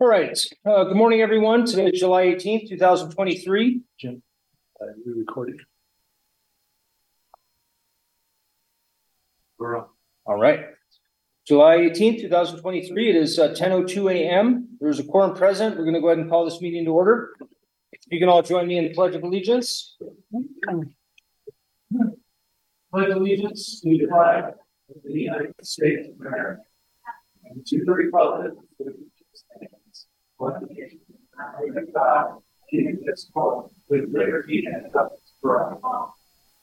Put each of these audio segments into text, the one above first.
All right. Good morning, everyone. Today is July 18th, 2023. Jim, we recorded. We're on. All right. July 18th, 2023. It is 10:02 a.m. There's a quorum present. We're going to go ahead and call this meeting to order. You can all join me in the Pledge of Allegiance. Pledge allegiance to the flag of the United States of America and to the republic one nation under God, indivisible, with liberty and justice for all.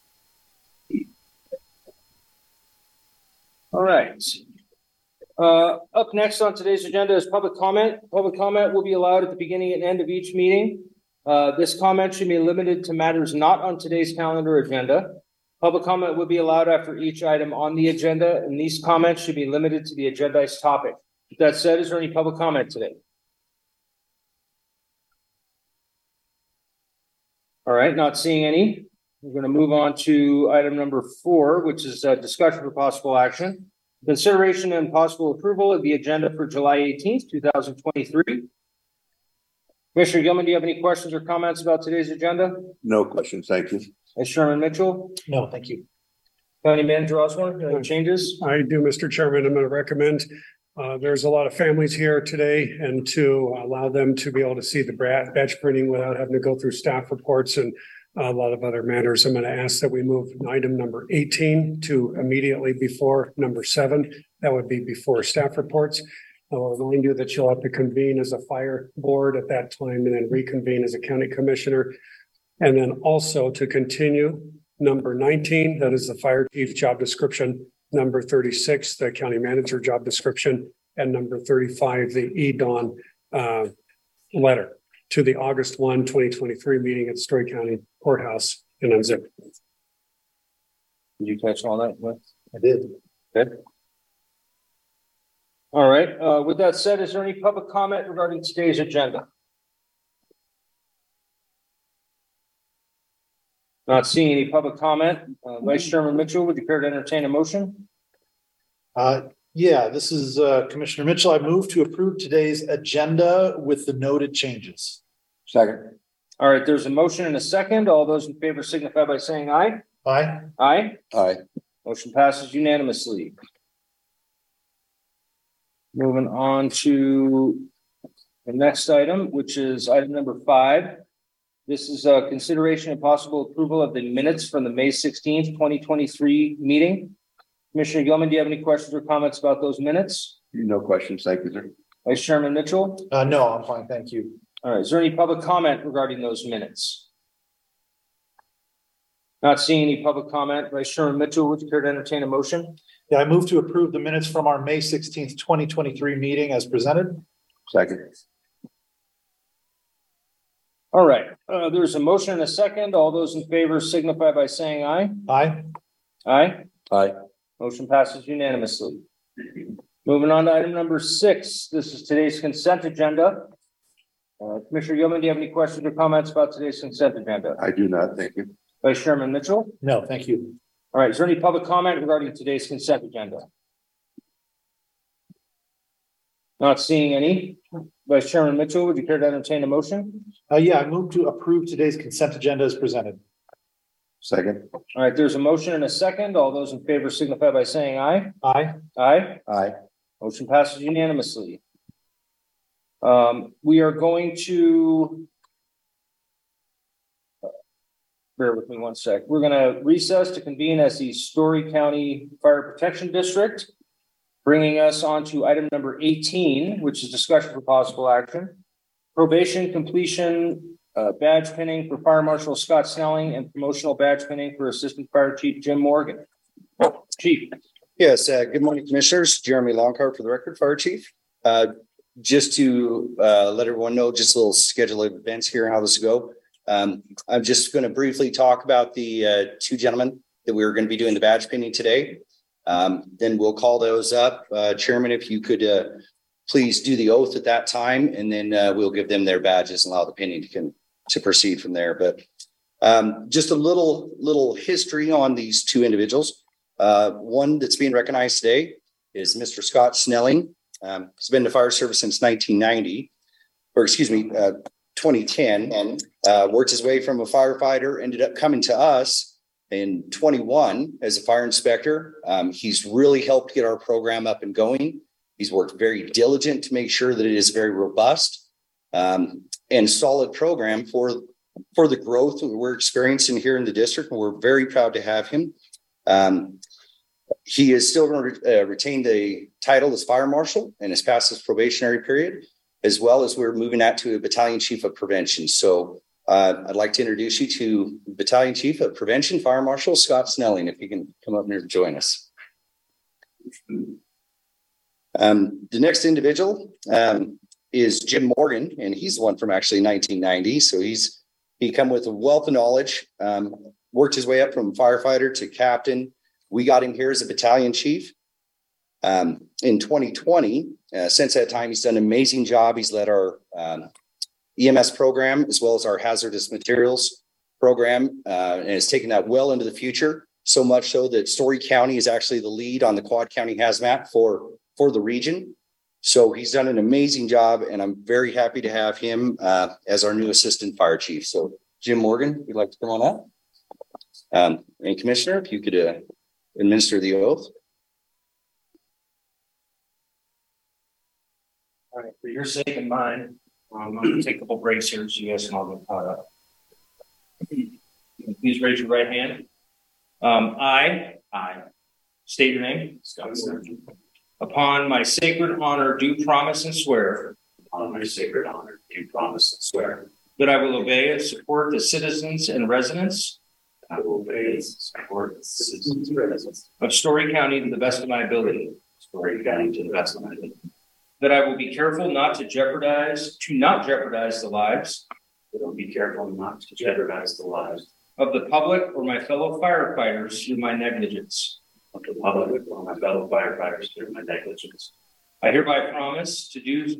All right. Up next on today's agenda is public comment. Public comment will be allowed at the beginning and end of each meeting. This comment should be limited to matters not on today's calendar agenda. Public comment will be allowed after each item on the agenda, and these comments should be limited to the agendized topic. With that said, is there any public comment today? All right, not seeing any. We're going to move on to item number 4, which is discussion for possible action. Consideration and possible approval of the agenda for July 18th, 2023. Commissioner Gilman, do you have any questions or comments about today's agenda? No questions, thank you. Vice Chairman Mitchell? No, thank you. County Manager Osborne, any changes? I do, Mr. Chairman. I'm going to recommend there's a lot of families here today, and to allow them to be able to see the badge printing without having to go through staff reports and a lot of other matters. I'm going to ask that we move item number 18 to immediately before number 7. That would be before staff reports. I'll remind you that you'll have to convene as a fire board at that time and then reconvene as a county commissioner. And then also to continue number 19, that is the fire chief job description. Number 36, the county manager job description, and number 35, the EDAWN letter to the August 1, 2023 meeting at Story County Courthouse in Unzip. Did you catch all that? I did. Okay. All right. With that said, is there any public comment regarding today's agenda? Not seeing any public comment. Vice Chairman Mitchell, would you care to entertain a motion? Yeah, this is Commissioner Mitchell. I move to approve today's agenda with the noted changes. Second. All right, there's a motion and a second. All those in favor signify by saying aye. Aye. Aye. Aye. Motion passes unanimously. Moving on to the next item, which is item number 5. This is a consideration and possible approval of the minutes from the May 16th, 2023 meeting. Commissioner Gilman, do you have any questions or comments about those minutes? No questions, thank you, sir. Vice Chairman Mitchell? No, I'm fine. Thank you. All right, is there any public comment regarding those minutes? Not seeing any public comment. Vice Chairman Mitchell, would you care to entertain a motion? Yeah, I move to approve the minutes from our May 16th, 2023 meeting as presented. Second. All right, there's a motion and a second. All those in favor signify by saying aye. Aye. Aye. Aye. Motion passes unanimously. Moving on to item number 6. This is today's consent agenda. Commissioner Gilman, do you have any questions or comments about today's consent agenda? I do not, thank you. Vice Chairman Mitchell? No, thank you. All right, is there any public comment regarding today's consent agenda? Not seeing any. Vice Chairman Mitchell, would you care to entertain a motion? Yeah, I move to approve today's consent agenda as presented. Second. All right, there's a motion and a second. All those in favor signify by saying aye. Aye. Aye. Aye. Motion passes unanimously. We are going to bear with me one sec. We're going to recess to convene as the Story County Fire Protection District, bringing us on to item number 18, which is discussion for possible action. Probation completion, badge pinning for Fire Marshal Scott Snelling, and promotional badge pinning for Assistant Fire Chief Jim Morgan. Chief. Yes, good morning, Commissioners. Jeremy Longcar for the record, Fire Chief. Just to let everyone know, just a little schedule of events here, how this will go. I'm just going to briefly talk about the 2 gentlemen that we were going to be doing the badge pinning today. Then we'll call those up. Chairman, if you could please do the oath at that time, and then we'll give them their badges and allow the pinning to proceed from there. But just a little history on these 2 individuals. One that's being recognized today is Mr. Scott Snelling. He's been in the fire service since 1990. 2010, worked his way from a firefighter, ended up coming to us in 21 as a fire inspector. He's really helped get our program up and going. He's worked very diligent to make sure that it is very robust and solid program for the growth that we're experiencing here in the district. And we're very proud to have him. He is still going to retain the title as fire marshal and has passed his probationary period, as well as we're moving that to a battalion chief of prevention. So I'd like to introduce you to Battalion Chief of Prevention, Fire Marshal Scott Snelling, if you can come up here and join us. The next individual is Jim Morgan, and he's the one from actually 1990. So he come with a wealth of knowledge, worked his way up from firefighter to captain. We got him here as a battalion chief. In 2020, since that time, he's done an amazing job. He's led our EMS program, as well as our hazardous materials program, and has taken that well into the future. So much so that Story County is actually the lead on the Quad County hazmat for the region. So he's done an amazing job, and I'm very happy to have him as our new assistant fire chief. So Jim Morgan, you'd like to come on up? And Commissioner, if you could administer the oath. All right, for your sake and mine, I'm going to take a couple breaks here so you guys can all get caught up. Please raise your right hand. I state your name. Scott Snelling. Upon my sacred honor, do promise and swear. On my sacred honor, do promise and swear that I will obey and support the citizens and residents I will obey and support the citizens and residents of Story County to the best of my ability. of Story County to the best of my ability. That I will be careful not to jeopardize the lives But I'll be careful not to jeopardize the lives of the public or my fellow firefighters through my negligence. of the public or my fellow firefighters through my negligence. I hereby promise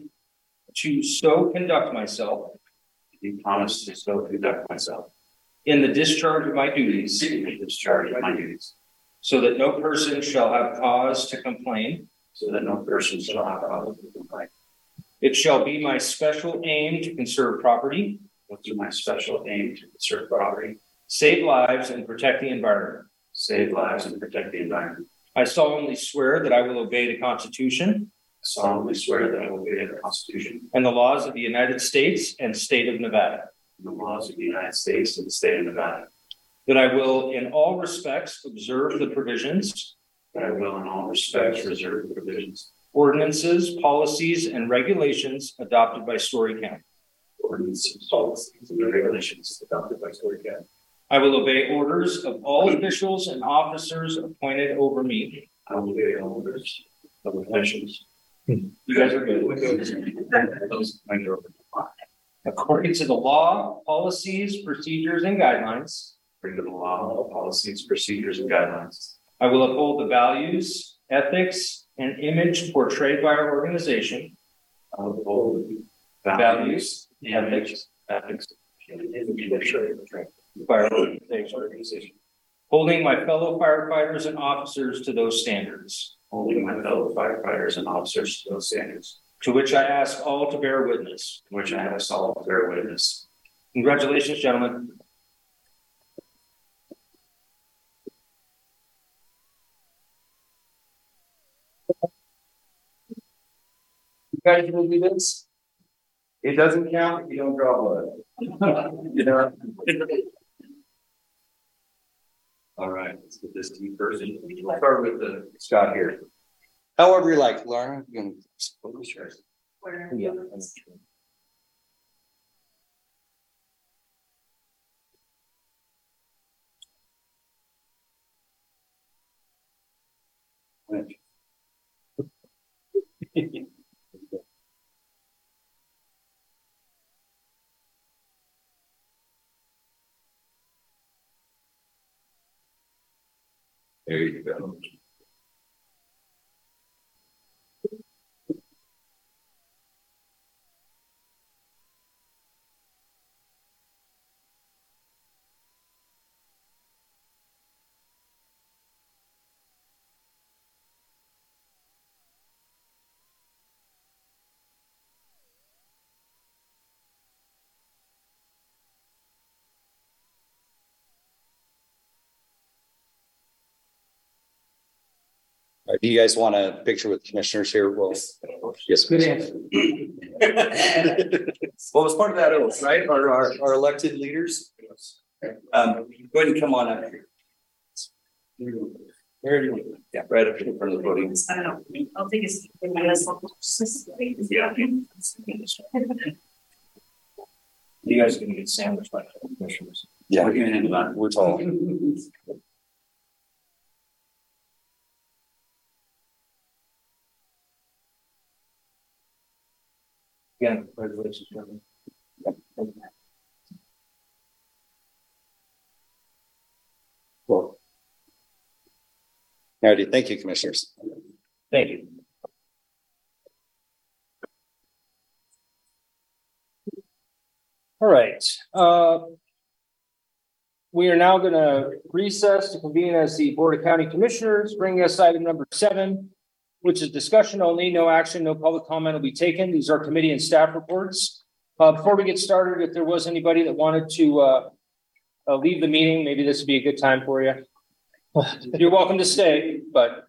to so conduct myself I promise to so conduct myself in the discharge of my duties, in the discharge of my duties, so that no person shall have cause to complain. so that no person shall have cause to complain. It shall be my special aim to conserve property, With my special aim to conserve property, save lives, and protect the environment. save lives, and protect the environment. I solemnly swear that I will obey the Constitution I solemnly swear that I will obey the Constitution and the laws of the United States and state of Nevada. and the laws of the United States and the state of Nevada. That I will in all respects observe the provisions, That I will in all respects reserve the provisions, ordinances, policies, and regulations adopted by Story County. ordinances, policies, and regulations adopted by Story County. I will obey orders of all officials and officers appointed over me. I will obey all orders of officials. You guys are good. Those under open. According to the law, policies, procedures, and guidelines, According to the law, policies, procedures, and guidelines. I will uphold the values, ethics, and image portrayed by our organization. I will uphold Values, ethics, and image By our organization. Holding my fellow firefighters and officers to those standards, holding my fellow firefighters and officers to those standards, to which I ask all to bear witness. in which I have all to bear witness. Congratulations, gentlemen. You guys will do this? It doesn't count if you don't draw blood. You know? All right, let's get this to you first. We'll start with Scott here. However you like, Laura. You can Sure. Yeah. There you go. Do you guys want a picture with commissioners here? Well, yes. Good answer. Well, as part of that oath, right, our elected leaders. Go ahead and come on up here. Where do you, yeah, right up in front of the podium. I don't know. I'll take a seat. Yeah. You guys are gonna get sandwiched by the commissioners. Yeah, We're gonna handle that. we're tall. Again, congratulations, Chairman. Well. Alrighty, thank you, commissioners. Thank you. All right. We are now going to recess to convene as the Board of County Commissioners, bringing us item number 7, which is discussion only. No action, no public comment will be taken. These are committee and staff reports. Before we get started, if there was anybody that wanted to leave the meeting, maybe this would be a good time for you. You're welcome to stay, but.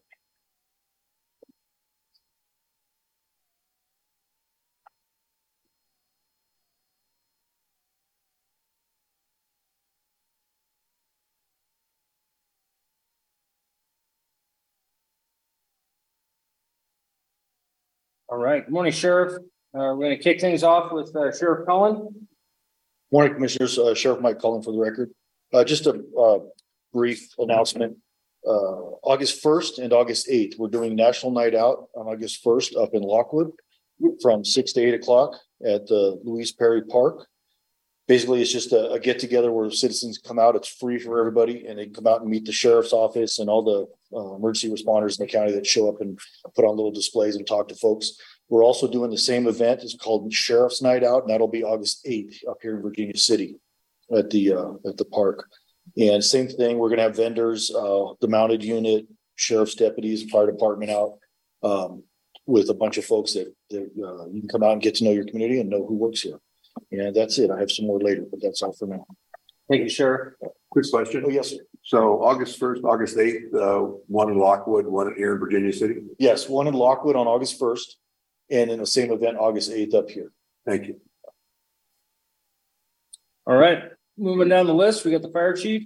All right. Good morning, Sheriff. We're going to kick things off with Sheriff Cullen. Morning, Commissioners. Sheriff Mike Cullen for the record. Just a brief announcement. August 1st and August 8th, we're doing National Night Out on August 1st up in Lockwood from 6 to 8 o'clock at the Louise Perry Park. Basically, it's just a get together where citizens come out. It's free for everybody, and they can come out and meet the sheriff's office and all the emergency responders in the county that show up and put on little displays and talk to folks. We're also doing the same event. It's called Sheriff's Night Out, and that'll be August 8th up here in Virginia City at the park. And same thing, we're going to have vendors, the mounted unit, sheriff's deputies, fire department out with a bunch of folks that you can come out and get to know your community and know who works here. And that's it. I have some more later, but that's all for now. Thank you, Sheriff. Quick question. Oh, yes, sir. So August 1st, August 8th, one in Lockwood, one here in Virginia City. Yes, one in Lockwood on August 1st and in the same event, August 8th up here. Thank you. All right. Moving down the list, we got the fire chief.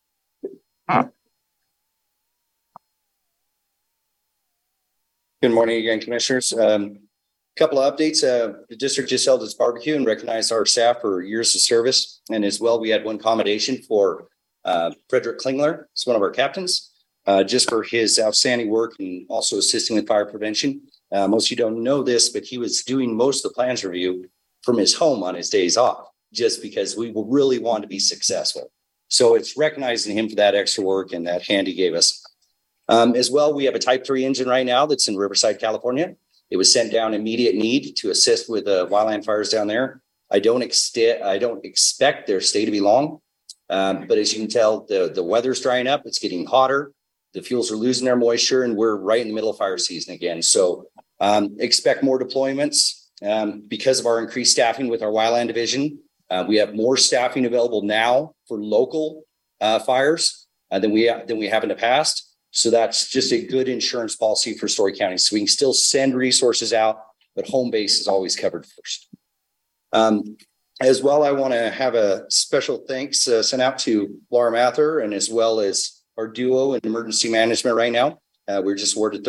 Good morning again, commissioners. Couple of updates. The district just held its barbecue and recognized our staff for years of service. And as well, we had one commendation for Frederick Klingler. It's one of our captains, just for his outstanding work and also assisting with fire prevention. Most of you don't know this, but he was doing most of the plans review from his home on his days off, just because we really want to be successful. So it's recognizing him for that extra work and that hand he gave us. As well, we have a Type 3 engine right now that's in Riverside, California. It was sent down immediate need to assist with the wildland fires down there. I don't expect their stay to be long, but as you can tell, the weather's drying up. It's getting hotter. The fuels are losing their moisture, and we're right in the middle of fire season again. So expect more deployments because of our increased staffing with our wildland division. We have more staffing available now for local fires than we have in the past. So that's just a good insurance policy for Story County. So we can still send resources out, but home base is always covered first. As well, I want to have a special thanks sent out to Laura Mather and as well as our duo in emergency management right now. We're just awarded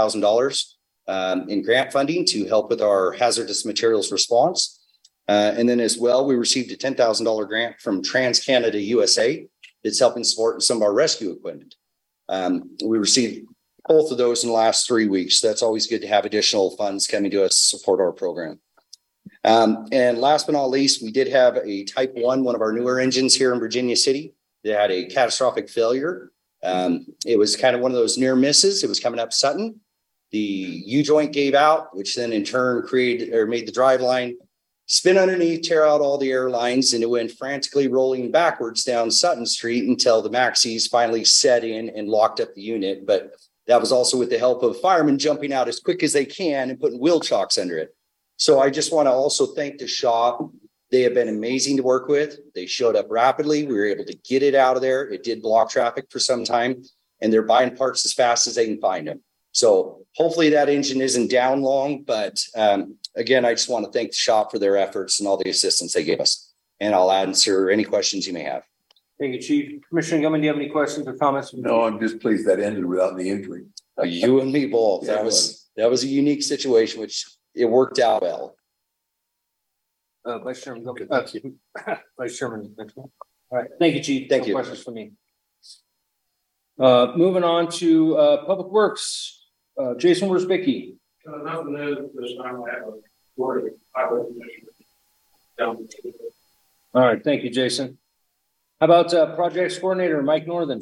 $32,000 in grant funding to help with our hazardous materials response. And then as well, we received a $10,000 grant from TransCanada USA. It's helping support some of our rescue equipment. We received both of those in the last 3 weeks. That's always good to have additional funds coming to us to support our program. And last but not least, we did have a Type 1, one of our newer engines here in Virginia City. They had a catastrophic failure. It was kind of one of those near misses. It was coming up Sutton. The U-joint gave out, which then in turn made the drive line spin underneath, tear out all the air lines, and it went frantically rolling backwards down Sutton Street until the Maxis finally set in and locked up the unit. But that was also with the help of firemen jumping out as quick as they can and putting wheel chocks under it. So I just want to also thank the shop. They have been amazing to work with. They showed up rapidly. We were able to get it out of there. It did block traffic for some time, and they're buying parts as fast as they can find them. So hopefully that engine isn't down long, but again, I just want to thank the shop for their efforts and all the assistance they gave us. And I'll answer any questions you may have. Thank you, Chief. Commissioner Gilman, do you have any questions or comments? No, I'm just pleased that ended without the injury. You and me both. Yeah, That was a unique situation, which it worked out well. Vice Chairman, Vice Chairman. All right, thank you, Chief. Thank No you. questions for me. Moving on to Public Works. Jason Worsbicky. Nothing new this time. I have a word. All right, thank you, Jason. How about Projects Coordinator Mike Northern?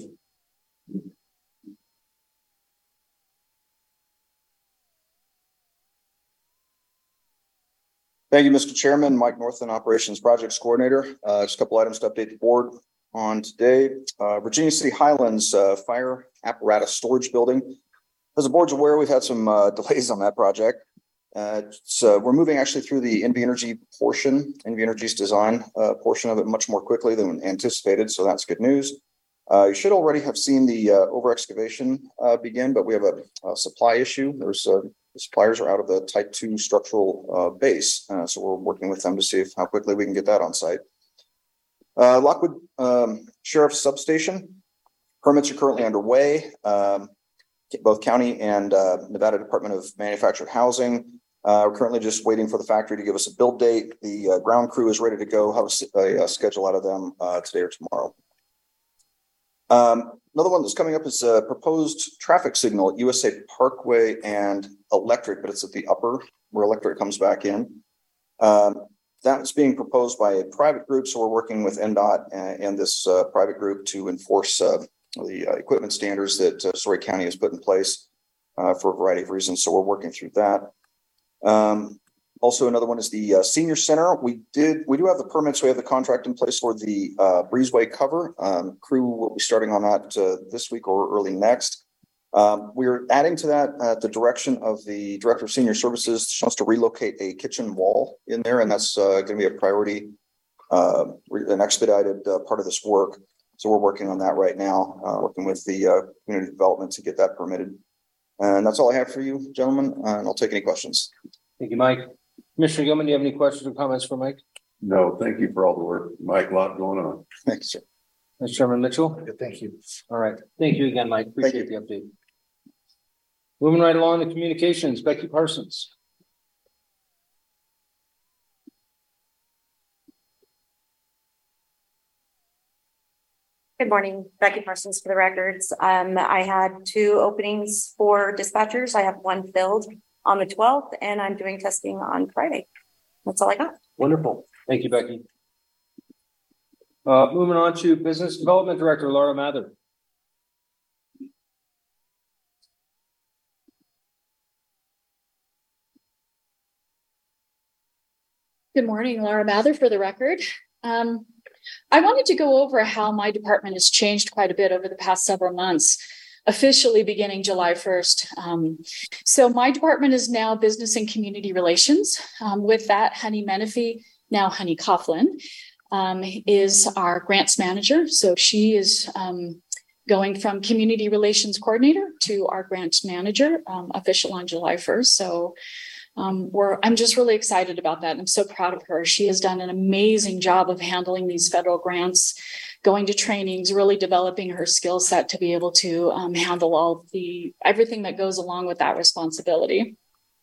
Thank you, Mr. Chairman. Mike Northern, Operations Projects Coordinator. Just a couple items to update the board on today. Virginia City Highlands Fire Apparatus Storage Building. As the board's aware, we've had some delays on that project. So we're moving actually through the NV Energy portion, NV Energy's design portion of it much more quickly than anticipated. So that's good news. You should already have seen the over excavation begin, but we have a supply issue. The suppliers are out of the type 2 structural base. So we're working with them to see how quickly we can get that on site. Lockwood Sheriff's Substation. Permits are currently underway. Both county and Nevada Department of Manufactured Housing. We're currently just waiting for the factory to give us a build date. The ground crew is ready to go. Have a schedule out of them today or tomorrow. Another one that's coming up is a proposed traffic signal at USA Parkway and Electric, but it's at the upper where Electric comes back in. That's being proposed by a private group, so we're working with NDOT and this private group to enforce the equipment standards that Story County has put in place for a variety of reasons. So we're working through that. Also, another one is the senior center. We do have the permits. We have the contract in place for the breezeway cover. Crew will be starting on that this week or early next. We're adding to that at the direction of the Director of Senior Services. She wants to relocate a kitchen wall in there, and that's going to be a priority, an expedited part of this work. So we're working on that right now, working with the community development to get that permitted. And that's all I have for you, gentlemen, and I'll take any questions. Thank you, Mike. Commissioner Gilman, do you have any questions or comments for Mike? No, thank you for all the work. Mike, a lot going on. Thanks, sir. Vice Chairman Mitchell. Thank you. All right. Thank you again, Mike. Appreciate the update. Moving right along to communications, Becky Parsons. Good morning, Becky Parsons for the records. I had 2 openings for dispatchers. I have 1 filled on the 12th, and I'm doing testing on Friday. That's all I got. Wonderful. Thank you, Becky. Moving on to Business Development Director, Laura Mather. Good morning, Laura Mather for the record. I wanted to go over how my department has changed quite a bit over the past several months, officially beginning July 1st. So my department is now Business and Community Relations. With that, Honey Menifee, now Honey Coughlin, is our grants manager. So she is going from Community Relations Coordinator to our grants manager, official on July 1st. So I'm just really excited about that. I'm so proud of her. She has done an amazing job of handling these federal grants, going to trainings, really developing her skill set to be able to handle everything that goes along with that responsibility.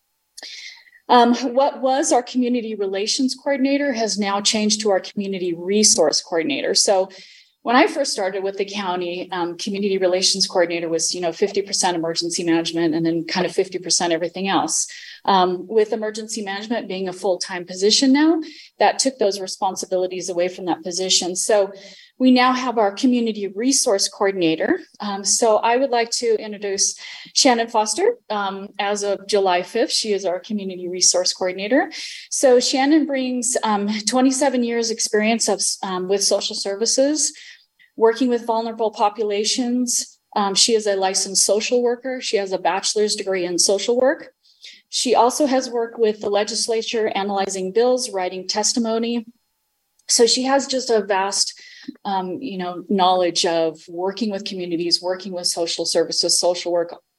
What was our community relations coordinator has now changed to our community resource coordinator. So when I first started with the county, community relations coordinator was, 50% emergency management and then kind of 50% everything else. With emergency management being a full-time position now, that took those responsibilities away from that position. So we now have our community resource coordinator. So I would like to introduce Shannon Foster. As of July 5th, she is our community resource coordinator. So Shannon brings 27 years experience with social services, working with vulnerable populations. She is a licensed social worker. She has a bachelor's degree in social work. She also has worked with the legislature, analyzing bills, writing testimony. So she has just a vast, knowledge of working with communities, working with social services, social work,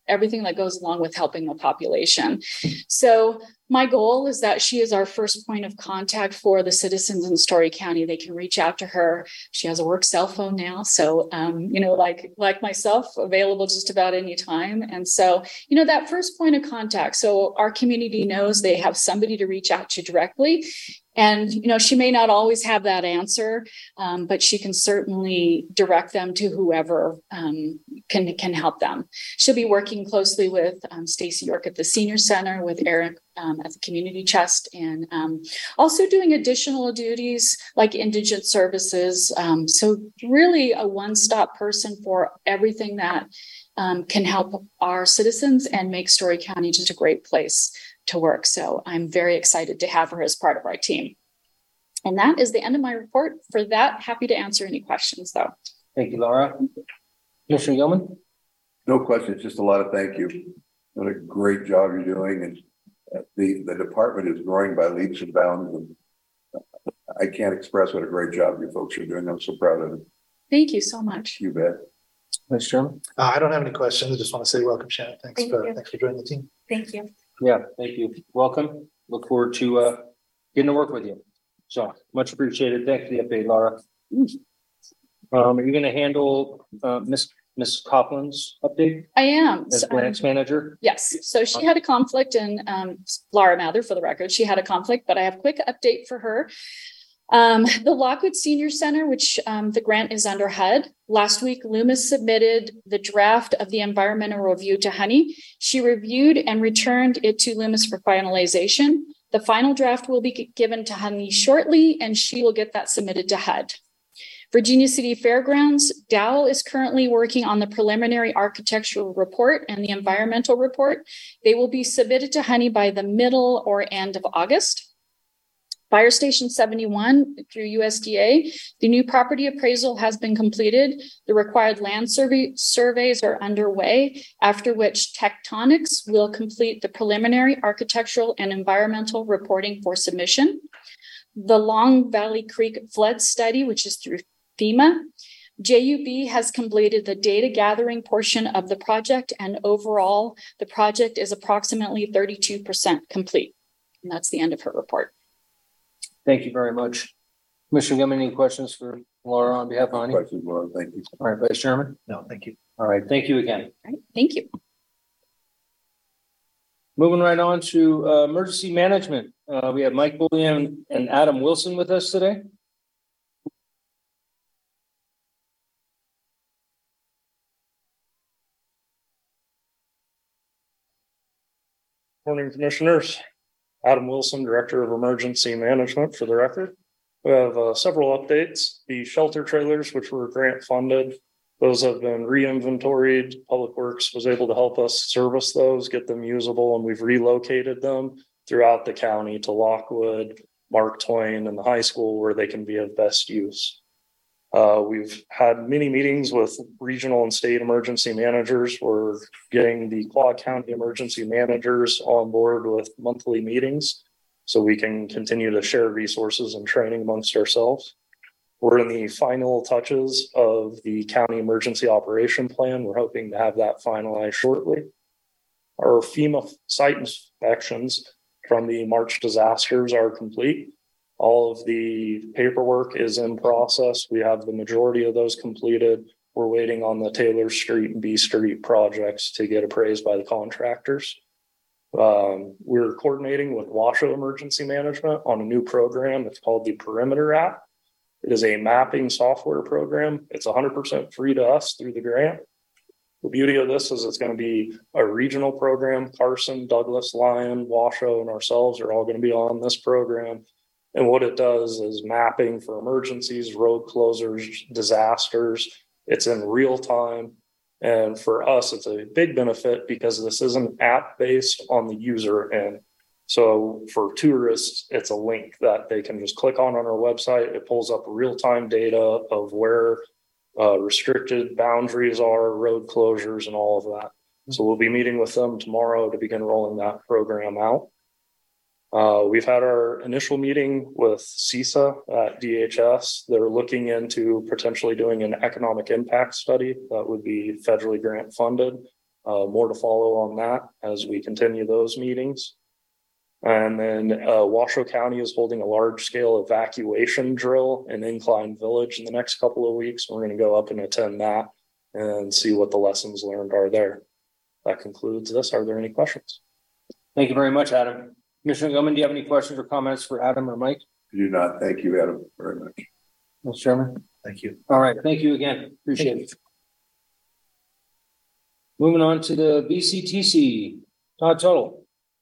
everything that goes along with helping the population. So my goal is that she is our first point of contact for the citizens in Story County. They can reach out to her. She has a work cell phone now. So, like myself, available just about any time. And so, that first point of contact. So our community knows they have somebody to reach out to directly. And, she may not always have that answer, but she can certainly direct them to whoever can help them. She'll be working closely with Stacy York at the Senior Center, with Eric at the Community Chest, and also doing additional duties like indigent services. So really a one-stop person for everything that can help our citizens and make Story County just a great place to work. So I'm very excited to have her as part of our team. And that is the end of my report. For that, happy to answer any questions though. Thank you, Laura. Commissioner Gilman? No questions, just a lot of thank you. What a great job you're doing, and the department is growing by leaps and bounds. And I can't express what a great job you folks are doing. I'm so proud of it. Thank you so much. You bet. Vice Chairman? I don't have any questions. I just want to say welcome, Shannon. Thanks for joining the team. Thank you. Yeah, thank you. Welcome. Look forward to getting to work with you. So much appreciated. Thanks for the update, Laura. Are you going to handle Miss Coughlin's update I am. as branch manager? Yes. So she had a conflict, and Laura Mather, for the record, she had a conflict, but I have a quick update for her. The Lockwood Senior Center, which the grant is under HUD. Last week, Loomis submitted the draft of the environmental review to Honey. She reviewed and returned it to Loomis for finalization. The final draft will be given to Honey shortly, and she will get that submitted to HUD. Virginia City Fairgrounds, Dowell is currently working on the preliminary architectural report and the environmental report. They will be submitted to Honey by the middle or end of August. Fire Station 71 through USDA, the new property appraisal has been completed. The required land surveys are underway, after which Tectonics will complete the preliminary architectural and environmental reporting for submission. The Long Valley Creek flood study, which is through FEMA. JUB has completed the data gathering portion of the project, and overall, the project is approximately 32% complete. And that's the end of her report. Thank you very much. Commissioner Gilman, any questions for Laura on behalf of Honey? Questions, Laura? Thank you. All right, Vice Chairman? No, thank you. All right, thank you again. All right, thank you. Moving right on to emergency management. We have Mike Bullion and Adam Wilson with us today. Morning, Commissioners. Adam Wilson, Director of Emergency Management, for the record. We have several updates. The shelter trailers, which were grant funded, those have been re-inventoried. Public Works was able to help us service those, get them usable, and we've relocated them throughout the county to Lockwood, Mark Twain, and the high school where they can be of best use. We've had many meetings with regional and state emergency managers. We're getting the Quad County emergency managers on board with monthly meetings so we can continue to share resources and training amongst ourselves. We're in the final touches of the county emergency operation plan. We're hoping to have that finalized shortly. Our FEMA site inspections from the March disasters are complete. All of the paperwork is in process. We have the majority of those completed. We're waiting on the Taylor Street and B Street projects to get appraised by the contractors. We're coordinating with Washoe Emergency Management on a new program. It's called the Perimeter app. It is a mapping software program. It's 100% free to us through the grant. The beauty of this is it's going to be a regional program. Carson, Douglas, Lyon, Washoe, and ourselves are all going to be on this program. And what it does is mapping for emergencies, road closures, disasters. It's in real time. And for us, it's a big benefit because this isn't app based on the user end. So for tourists, it's a link that they can just click on our website. It pulls up real-time data of where restricted boundaries are, road closures, and all of that. So we'll be meeting with them tomorrow to begin rolling that program out. We've had our initial meeting with CISA at DHS. They're looking into potentially doing an economic impact study that would be federally grant funded More to follow on that as we continue those meetings. And then Washoe County is holding a large scale evacuation drill in Incline Village in the next couple of weeks. We're going to go up and attend that and see what the lessons learned are there. That concludes this. Are there any questions? Thank you very much, Adam. Commissioner Gilman, do you have any questions or comments for Adam or Mike? I do not. Thank you, Adam, very much. Mr. Chairman. Thank you. All right. Thank you again. Appreciate it. Moving on to the BCTC. Todd Tuttle.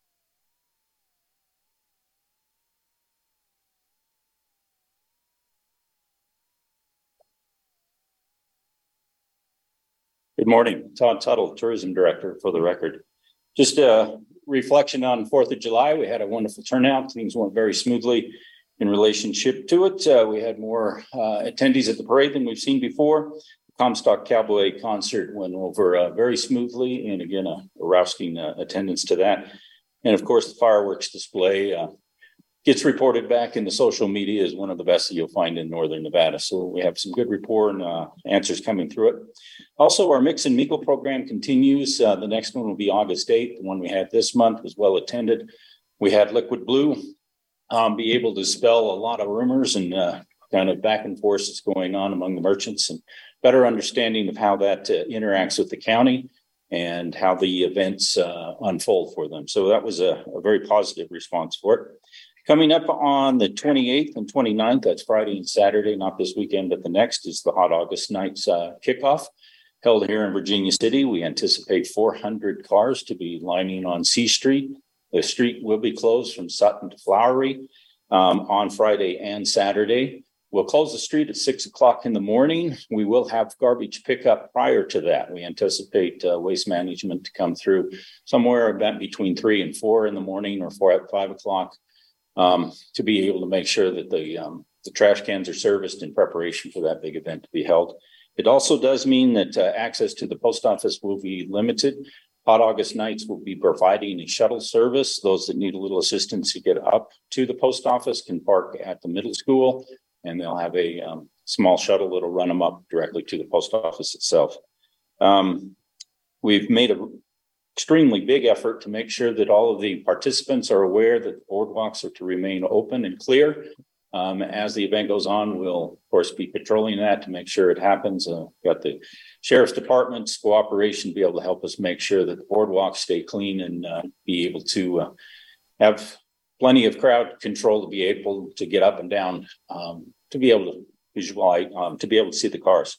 Good morning, Todd Tuttle, Tourism Director for the record. Just a reflection on 4th of July. We had a wonderful turnout. Things went very smoothly in relationship to it. We had more attendees at the parade than we've seen before. The Comstock Cowboy concert went over very smoothly, and again, a rousing attendance to that. And of course, the fireworks display gets reported back in the social media as one of the best that you'll find in Northern Nevada. So we have some good rapport and answers coming through it. Also, our Mix and Mingle program continues. The next one will be August 8th. The one we had this month was well attended. We had Liquid Blue be able to spell a lot of rumors and kind of back and forth that's going on among the merchants and better understanding of how that interacts with the county and how the events unfold for them. So that was a very positive response for it. Coming up on the 28th and 29th, that's Friday and Saturday, not this weekend, but the next, is the Hot August Nights kickoff held here in Virginia City. We anticipate 400 cars to be lining on C Street. The street will be closed from Sutton to Flowery on Friday and Saturday. We'll close the street at 6 o'clock in the morning. We will have garbage pickup prior to that. We anticipate waste management to come through somewhere about between 3 and 4 in the morning, or 4 at 5 o'clock. To be able to make sure that the trash cans are serviced in preparation for that big event to be held. It also does mean that access to the post office will be limited. Hot August Nights will be providing a shuttle service. Those that need a little assistance to get up to the post office can park at the middle school, and they'll have a small shuttle that'll run them up directly to the post office itself. We've made a extremely big effort to make sure that all of the participants are aware that the boardwalks are to remain open and clear. As the event goes on, we'll of course be patrolling that to make sure it happens. Got the Sheriff's Department's cooperation to be able to help us make sure that the boardwalks stay clean and be able to have plenty of crowd control to be able to get up and down, to be able to visualize, to be able to see the cars.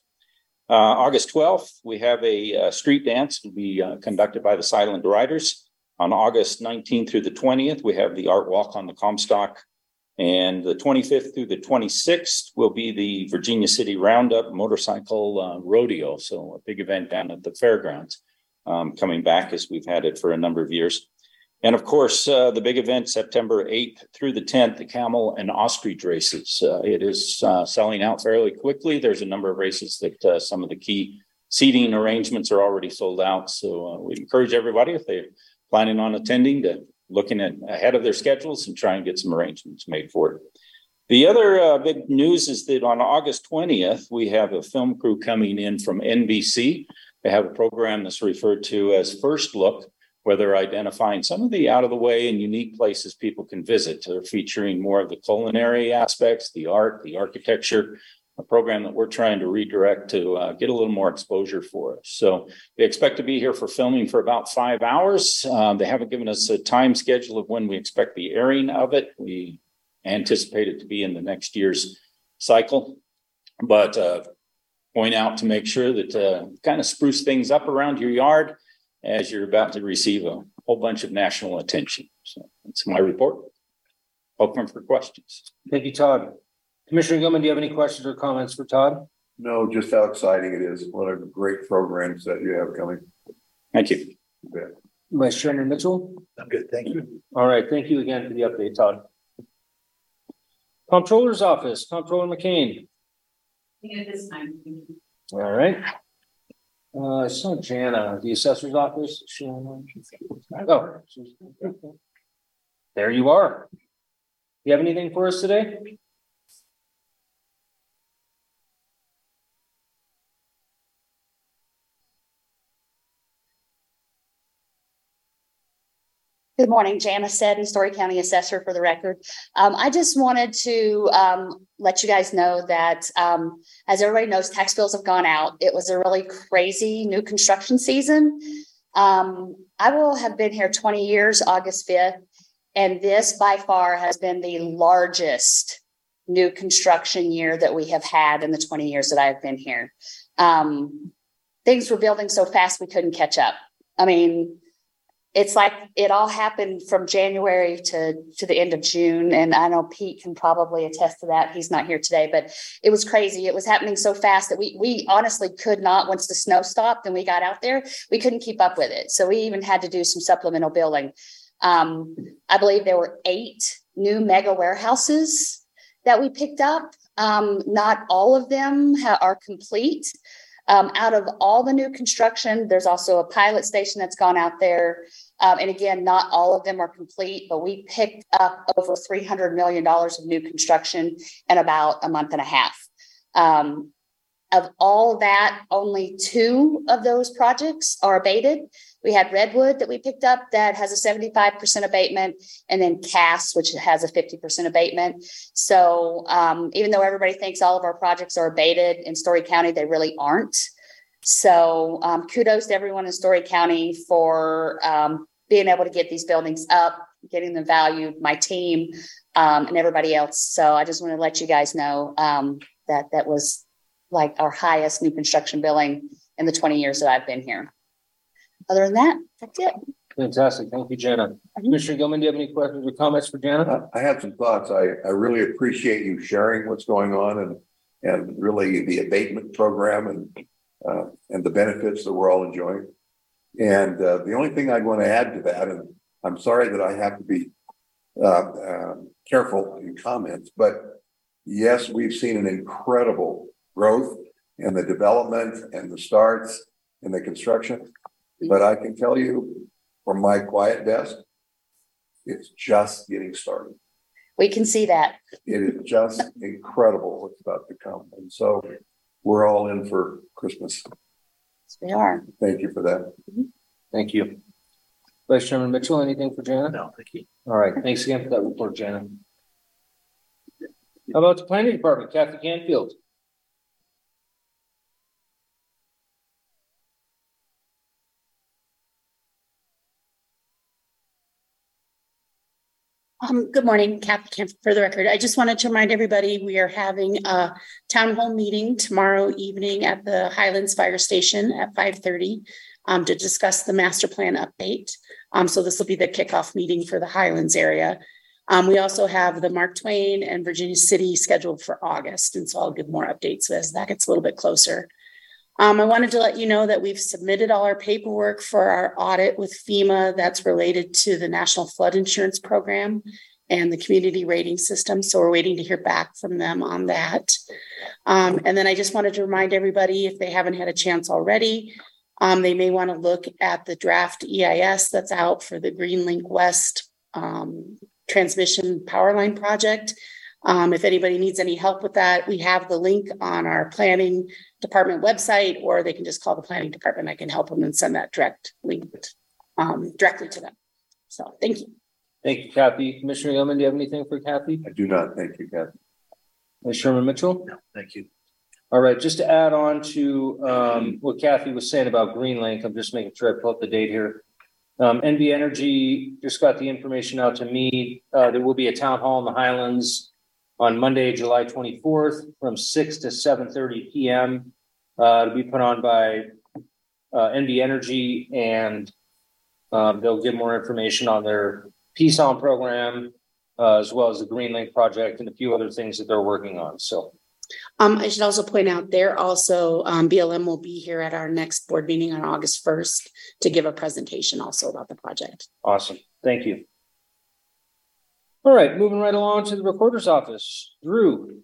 August 12th, we have a street dance to be conducted by the Silent Riders. On August 19th through the 20th, we have the Art Walk on the Comstock. And the 25th through the 26th will be the Virginia City Roundup Motorcycle Rodeo. So a big event down at the fairgrounds, coming back as we've had it for a number of years. And of course, the big event, September 8th through the 10th, the Camel and Ostrich races. It is selling out fairly quickly. There's a number of races that some of the key seating arrangements are already sold out. So we encourage everybody, if they're planning on attending, to looking at ahead of their schedules and try and get some arrangements made for it. The other big news is that on August 20th, we have a film crew coming in from NBC. They have a program that's referred to as First Look, where they're identifying some of the out of the way and unique places people can visit. They're featuring more of the culinary aspects, the art, the architecture, a program that we're trying to redirect to get a little more exposure for us. So they expect to be here for filming for about 5 hours. They haven't given us a time schedule of when we expect the airing of it. We anticipate it to be in the next year's cycle, but point out to make sure that kind of spruce things up around your yard as you're about to receive a whole bunch of national attention. So that's my report. Open for questions. Thank you, Todd. Commissioner Gilman, do you have any questions or comments for Todd? No, just how exciting it is. What a great programs that you have coming. Thank you. Vice Chairman Mitchell? I'm good. Thank you. All right. Thank you again for the update, Todd. Comptroller's Office, Comptroller McCain. This time. All right. I saw Jana, the Assessor's Office. Oh, there you are. You have anything for us today? Good morning, Janice Seddon, Story County Assessor for the record. I just wanted to let you guys know that as everybody knows, tax bills have gone out. It was a really crazy new construction season. I will have been here 20 years, August 5th, and this by far has been the largest new construction year that we have had in the 20 years that I've been here. Things were building so fast we couldn't catch up. I mean, it's like it all happened from January to the end of June. And I know Pete can probably attest to that. He's not here today, but it was crazy. It was happening so fast that we honestly could not, once the snow stopped and we got out there, we couldn't keep up with it. So we even had to do some supplemental billing. I believe there were 8 new mega warehouses that we picked up. Not all of them are complete. Out of all the new construction, there's also a pilot station that's gone out there. And again, not all of them are complete, but we picked up over $300 million of new construction in about a month and a half. Of all that, only 2 of those projects are abated. We had Redwood that we picked up that has a 75% abatement, and then Cass, which has a 50% abatement. So even though everybody thinks all of our projects are abated in Story County, they really aren't. So kudos to everyone in Story County for being able to get these buildings up, getting them valued, my team, and everybody else. So I just want to let you guys know that was like our highest new construction billing in the 20 years that I've been here. Other than that, that's it. Fantastic. Thank you, Jana. Commissioner Gilman, do you have any questions or comments for Jana? I have some thoughts. I really appreciate you sharing what's going on and really the abatement program and the benefits that we're all enjoying. And the only thing I'd want to add to that, and I'm sorry that I have to be careful in comments, but yes, we've seen an incredible growth in the development and the starts and the construction. But I can tell you from my quiet desk, it's just getting started. We can see that. It is just incredible what's about to come. And so we're all in for Christmas. Yes, we are. Thank you for that. Thank you. Vice Chairman Mitchell, anything for Jana? No, thank you. All right. Thanks again for that report, Jana. How about the planning department, Kathy Canfield? Good morning, Kathy. For the record, I just wanted to remind everybody we are having a town hall meeting tomorrow evening at the Highlands Fire Station at 5:30 to discuss the master plan update. So this will be the kickoff meeting for the Highlands area. We also have the Mark Twain and Virginia City scheduled for August, and so I'll give more updates as that gets a little bit closer. I wanted to let you know that we've submitted all our paperwork for our audit with FEMA that's related to the National Flood Insurance Program and the community rating system. So we're waiting to hear back from them on that. And then I just wanted to remind everybody, if they haven't had a chance already, they may want to look at the draft EIS that's out for the Greenlink West transmission power line project. If anybody needs any help with that, we have the link on our planning department website, or they can just call the planning department. I can help them and send that direct link directly to them. So thank you. Thank you, Kathy. Commissioner Yeoman, do you have anything for Kathy? I do not. Thank you, Kathy. Vice Chairman Mitchell? No, thank you. All right, just to add on to what Kathy was saying about Greenlink, I'm just making sure I pull up the date here. NV Energy just got the information out to me. There will be a town hall in the Highlands on Monday, July 24th from 6 to 7:30 p.m. To be put on by NV Energy, and they'll give more information on their PSOM program, as well as the Greenlink project and a few other things that they're working on. So I should also point out they're also BLM will be here at our next board meeting on August 1st to give a presentation also about the project. Awesome. Thank you. All right, moving right along to the recorder's office. Drew.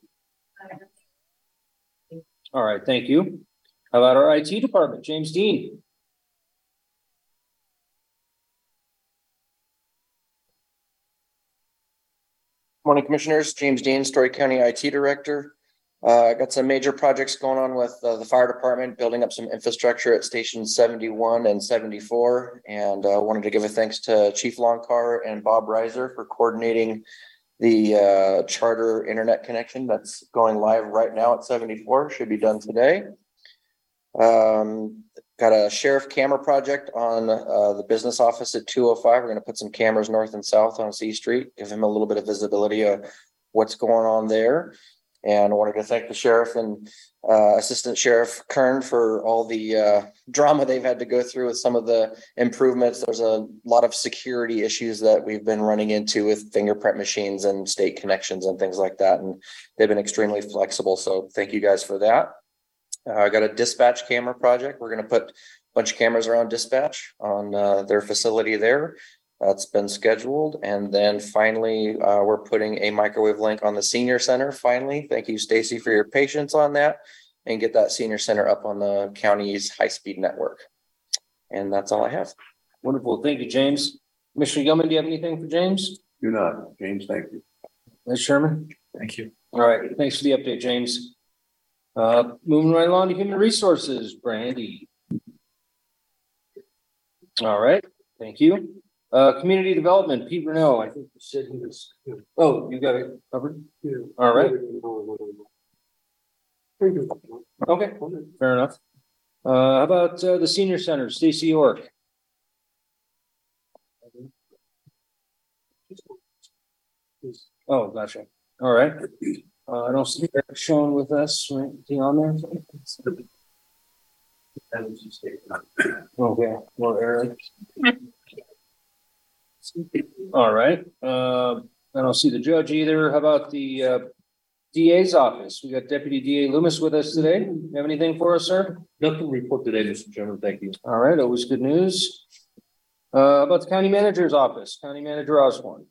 All right, thank you. How about our IT department? James Dean. Morning, Commissioners. James Dean, Story County IT Director. Got some major projects going on with the fire department, building up some infrastructure at Station 71 and 74. And wanted to give a thanks to Chief Longcar and Bob Reiser for coordinating the charter internet connection that's going live right now at 74. Should be done today. Got a sheriff camera project on the business office at 205. We're going to put some cameras north and south on C Street, give him a little bit of visibility of what's going on there. And I wanted to thank the sheriff and Assistant Sheriff Kern for all the drama they've had to go through with some of the improvements. There's a lot of security issues that we've been running into with fingerprint machines and state connections and things like that. And they've been extremely flexible. So thank you guys for that. I got a dispatch camera project. We're going to put a bunch of cameras around dispatch on their facility there. That's been scheduled. And then finally, we're putting a microwave link on the senior center. Finally, thank you, Stacy, for your patience on that, and get that senior center up on the county's high-speed network. And that's all I have. Wonderful. Thank you, James. Commissioner Gilman, do you have anything for James? Do not. James, thank you. Vice Sherman? Thank you. All right. Thanks for the update, James. Moving right along to Human Resources, Brandy. All right. Thank you. Community Development, Pete Renault. I think you said he was. Oh, you got it covered? Yeah. All right. Okay, fair enough. How about the Senior Center, Stacy York? Oh, gotcha. All right. I don't see Eric Schoen with us. Right? Is he on there? Okay. Well, Eric. All right. I don't see the judge either. How about the DA's office? We got Deputy DA Loomis with us today. You have anything for us, sir? Nothing to report today, Mr. Chairman. Thank you. All right. Always good news. About the county manager's office, County Manager Osborne.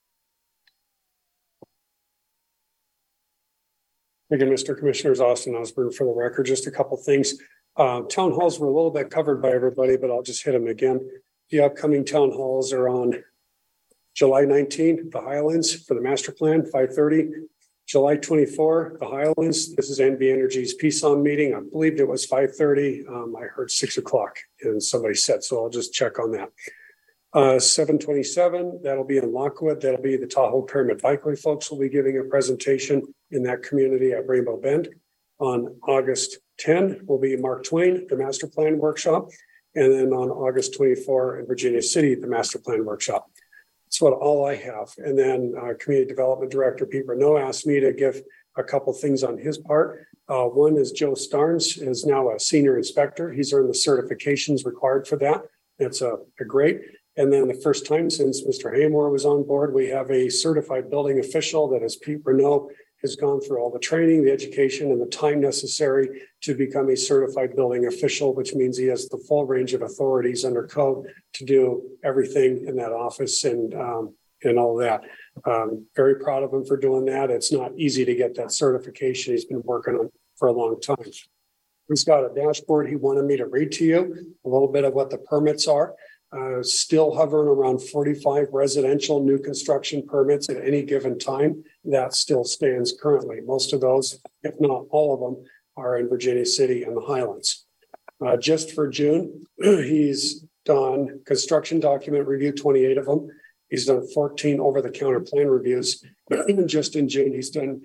Again, Mr. Commissioners, Austin Osborne for the record. Just a couple things. Town halls were a little bit covered by everybody, but I'll just hit them again. The upcoming town halls are on July 19, the Highlands for the master plan, 5:30. July 24, the Highlands. This is NV Energy's PSOM meeting. I believed it was 5:30. I heard 6 o'clock and somebody said, so I'll just check on that. 7/27, that'll be in Lockwood. That'll be the Tahoe Pyramid Bikeway folks will be giving a presentation in that community at Rainbow Bend. On August 10 will be Mark Twain, the master plan workshop. And then on August 24 in Virginia City, the master plan workshop. That's what all I have. And then Community Development Director Pete Renault asked me to give a couple things on his part. One is Joe Starnes is now a senior inspector. He's earned the certifications required for that. It's a great. And then the first time since Mr. Haymore was on board, we have a certified building official that is Pete Renault, has gone through all the training, the education, and the time necessary to become a certified building official, which means he has the full range of authorities under code to do everything in that office and all that. Very proud of him for doing that. It's not easy to get that certification. He's been working on for a long time. He's got a dashboard he wanted me to read to you, a little bit of what the permits are. Still hovering around 45 residential new construction permits at any given time. That still stands currently. Most of those, if not all of them, are in Virginia City and the Highlands. Just for June, he's done construction document review, 28 of them. He's done 14 over-the-counter plan reviews. Even just in June, he's done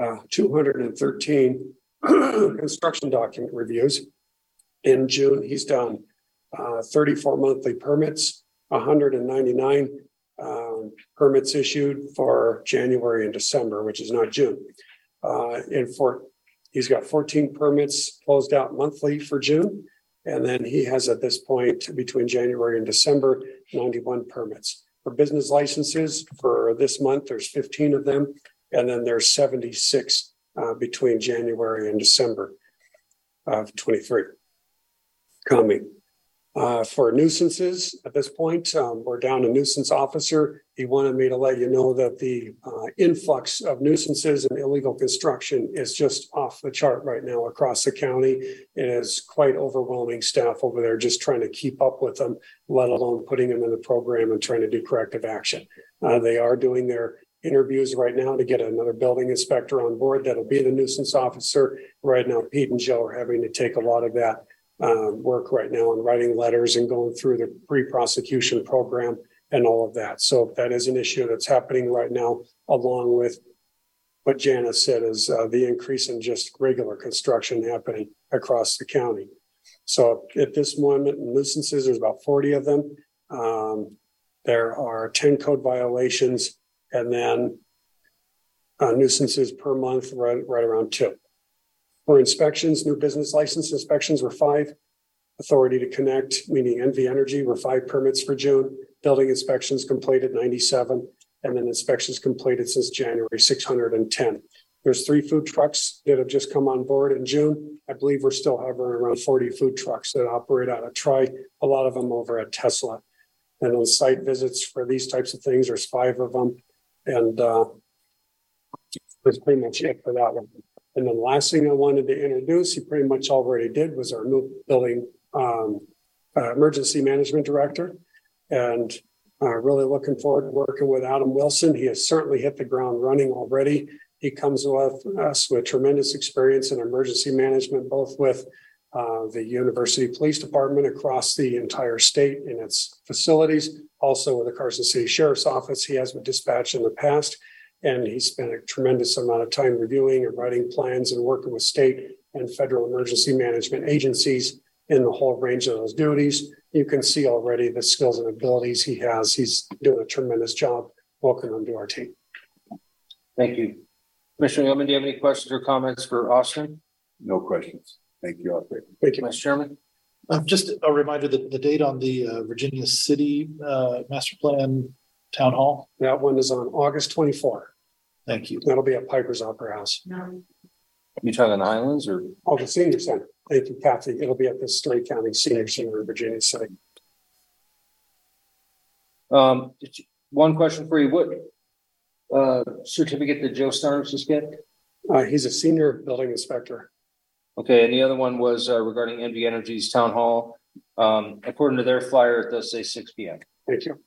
213 construction document reviews. In June, he's done 34 monthly permits, 199 permits issued for January and December, which is not June. He's got 14 permits closed out monthly for June. And then he has at this point between January and December, 91 permits. For business licenses for this month, there's 15 of them. And then there's 76 between January and December of 23 coming. For nuisances at this point, we're down a nuisance officer. He wanted me to let you know that the influx of nuisances and illegal construction is just off the chart right now across the county. It is quite overwhelming staff over there just trying to keep up with them, let alone putting them in the program and trying to do corrective action. They are doing their interviews right now to get another building inspector on board. That'll be the nuisance officer. Right now, Pete and Joe are having to take a lot of that work right now and writing letters and going through the pre-prosecution program and all of that. So that is an issue that's happening right now, along with what Janice said is the increase in just regular construction happening across the county. So at this moment, nuisances, there's about 40 of them. There are 10 code violations, and then nuisances per month, right around 2. For inspections, new business license inspections were 5. Authority to connect, meaning NV Energy, were 5 permits for June. Building inspections completed 97, and then inspections completed since January 610. There's 3 food trucks that have just come on board in June. I believe we're still hovering around 40 food trucks that operate out of Tri, a lot of them over at Tesla. And on site visits for these types of things, there's 5 of them. And that's pretty much it for that one. And then the last thing I wanted to introduce, he pretty much already did, was our new building emergency management director. And really looking forward to working with Adam Wilson. He has certainly hit the ground running already. He comes with us with tremendous experience in emergency management, both with the University Police Department across the entire state and its facilities, also with the Carson City Sheriff's Office. He has been dispatched in the past, and he spent a tremendous amount of time reviewing and writing plans and working with state and federal emergency management agencies in the whole range of those duties. You can see already the skills and abilities he has. He's doing a tremendous job. Welcome him to our team. Thank you. Commissioner Yeoman, do you have any questions or comments for Austin? No questions. Thank you, Austin. Thank you, Mr. Chairman. Just a reminder that the date on the Virginia City Master Plan Town Hall. That one is on August 24. Thank you. That'll be at Piper's Opera House. No. You talking the Highlands or? Oh, the senior center. Thank you, Kathy. It'll be at the Story County Senior Center in Virginia City. One question for you. What certificate did Joe Starnes just get? He's a senior building inspector. Okay, and the other one was regarding NV Energy's town hall. According to their flyer, it does say 6 p.m. Thank you.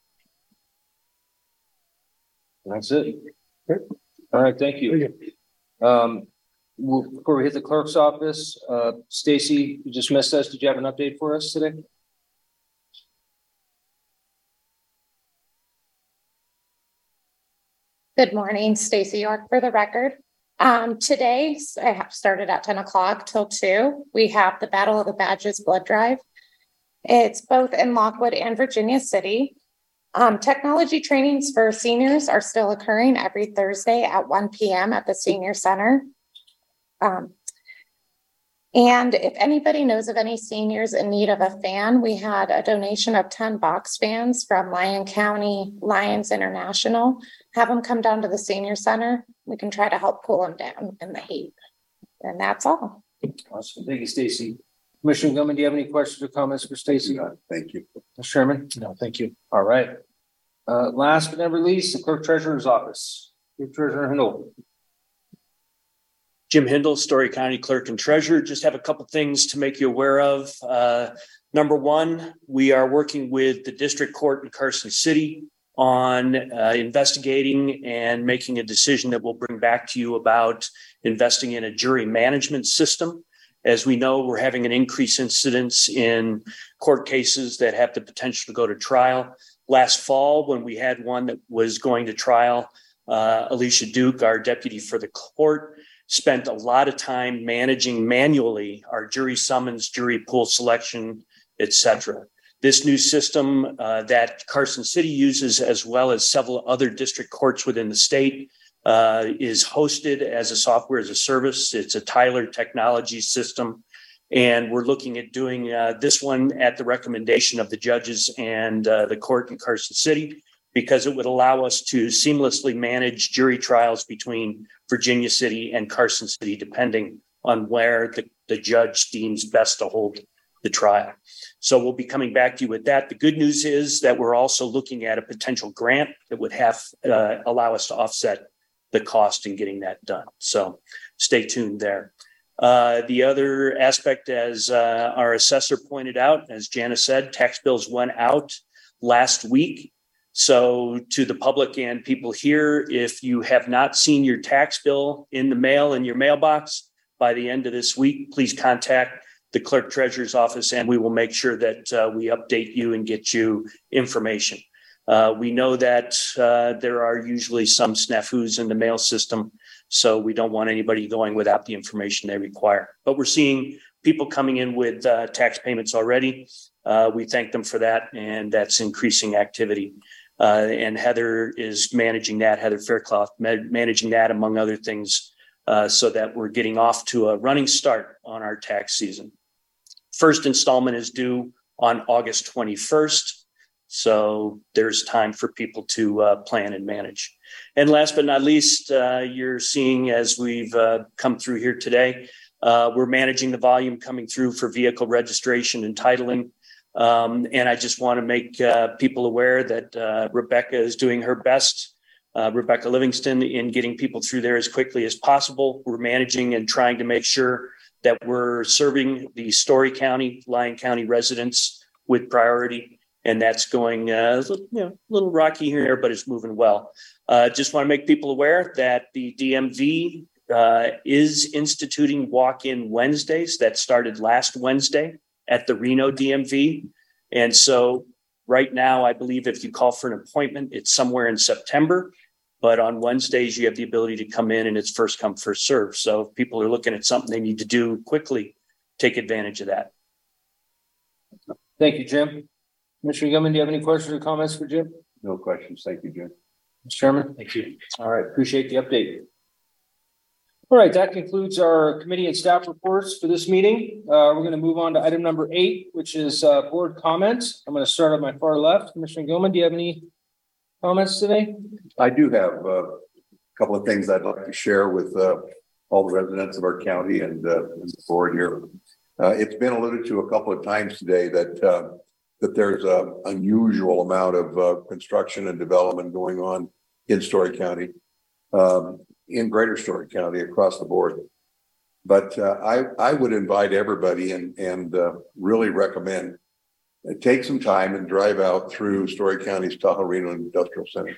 That's it. Okay. All right, thank you. Before we hit the clerk's office, Stacy, you just missed us. Did you have an update for us today? Good morning, Stacy York for the record. Today, I have started at 10 o'clock till 2. We have the Battle of the Badges blood drive. It's both in Lockwood and Virginia City. Technology trainings for seniors are still occurring every Thursday at 1 p.m. at the Senior Center. And if anybody knows of any seniors in need of a fan, we had a donation of 10 box fans from Lyon County Lions International. Have them come down to the Senior Center. We can try to help cool them down in the heat. And that's all. Awesome. Thank you, Stacy. Commissioner Gilman, do you have any questions or comments for Stacy? Thank you. Mr. Chairman? No, thank you. All right. Last but not least, the clerk treasurer's office. Clerk Treasurer Hindle. Jim Hindle, Story County Clerk and Treasurer. Just have a couple things to make you aware of. Number one, we are working with the District Court in Carson City on investigating and making a decision that we'll bring back to you about investing in a jury management system. As we know, we're having an increased incidence in court cases that have the potential to go to trial. Last fall, when we had one that was going to trial, Alicia Duke, our deputy for the court, spent a lot of time managing manually our jury summons, jury pool selection, etc. This new system that Carson City uses, as well as several other district courts within the state, is hosted as a software as a service. It's a Tyler Technologies system. And we're looking at doing this one at the recommendation of the judges and the court in Carson City, because it would allow us to seamlessly manage jury trials between Virginia City and Carson City, depending on where the judge deems best to hold the trial. So we'll be coming back to you with that. The good news is that we're also looking at a potential grant that would allow us to offset the cost in getting that done. So stay tuned there. The other aspect, as our assessor pointed out, as Janice said, tax bills went out last week. So to the public and people here, if you have not seen your tax bill in the mail in your mailbox by the end of this week, please contact the clerk treasurer's office and we will make sure that we update you and get you information. We know that there are usually some snafus in the mail system, so we don't want anybody going without the information they require. But we're seeing people coming in with tax payments already. We thank them for that, and that's increasing activity. And Heather is managing that, Heather Faircloth, managing that among other things, so that we're getting off to a running start on our tax season. First installment is due on August 21st. So there's time for people to plan and manage. And last but not least, you're seeing as we've come through here today, we're managing the volume coming through for vehicle registration and titling. And I just want to make people aware that Rebecca is doing her best, Rebecca Livingston, in getting people through there as quickly as possible. We're managing and trying to make sure that we're serving the Story County, Lyon County residents with priority. And that's going a little rocky here and there, but it's moving well. Just want to make people aware that the DMV is instituting walk-in Wednesdays. That started last Wednesday at the Reno DMV. And so right now, I believe if you call for an appointment, it's somewhere in September. But on Wednesdays, you have the ability to come in and it's first come, first serve. So if people are looking at something they need to do quickly, take advantage of that. Thank you, Jim. Commissioner Gilman, do you have any questions or comments for Jim? No questions. Thank you, Jim. Mr. Chairman? Thank you. All right. Appreciate the update. All right. That concludes our committee and staff reports for this meeting. We're going to move on to item number 8, which is board comments. I'm going to start on my far left. Commissioner Gilman, do you have any comments today? I do have a couple of things I'd like to share with all the residents of our county and the board here. It's been alluded to a couple of times today that there's an unusual amount of construction and development going on in Story County, in Greater Story County, across the board. But I would invite everybody and really recommend take some time and drive out through Story County's Tahoe Reno Industrial Center.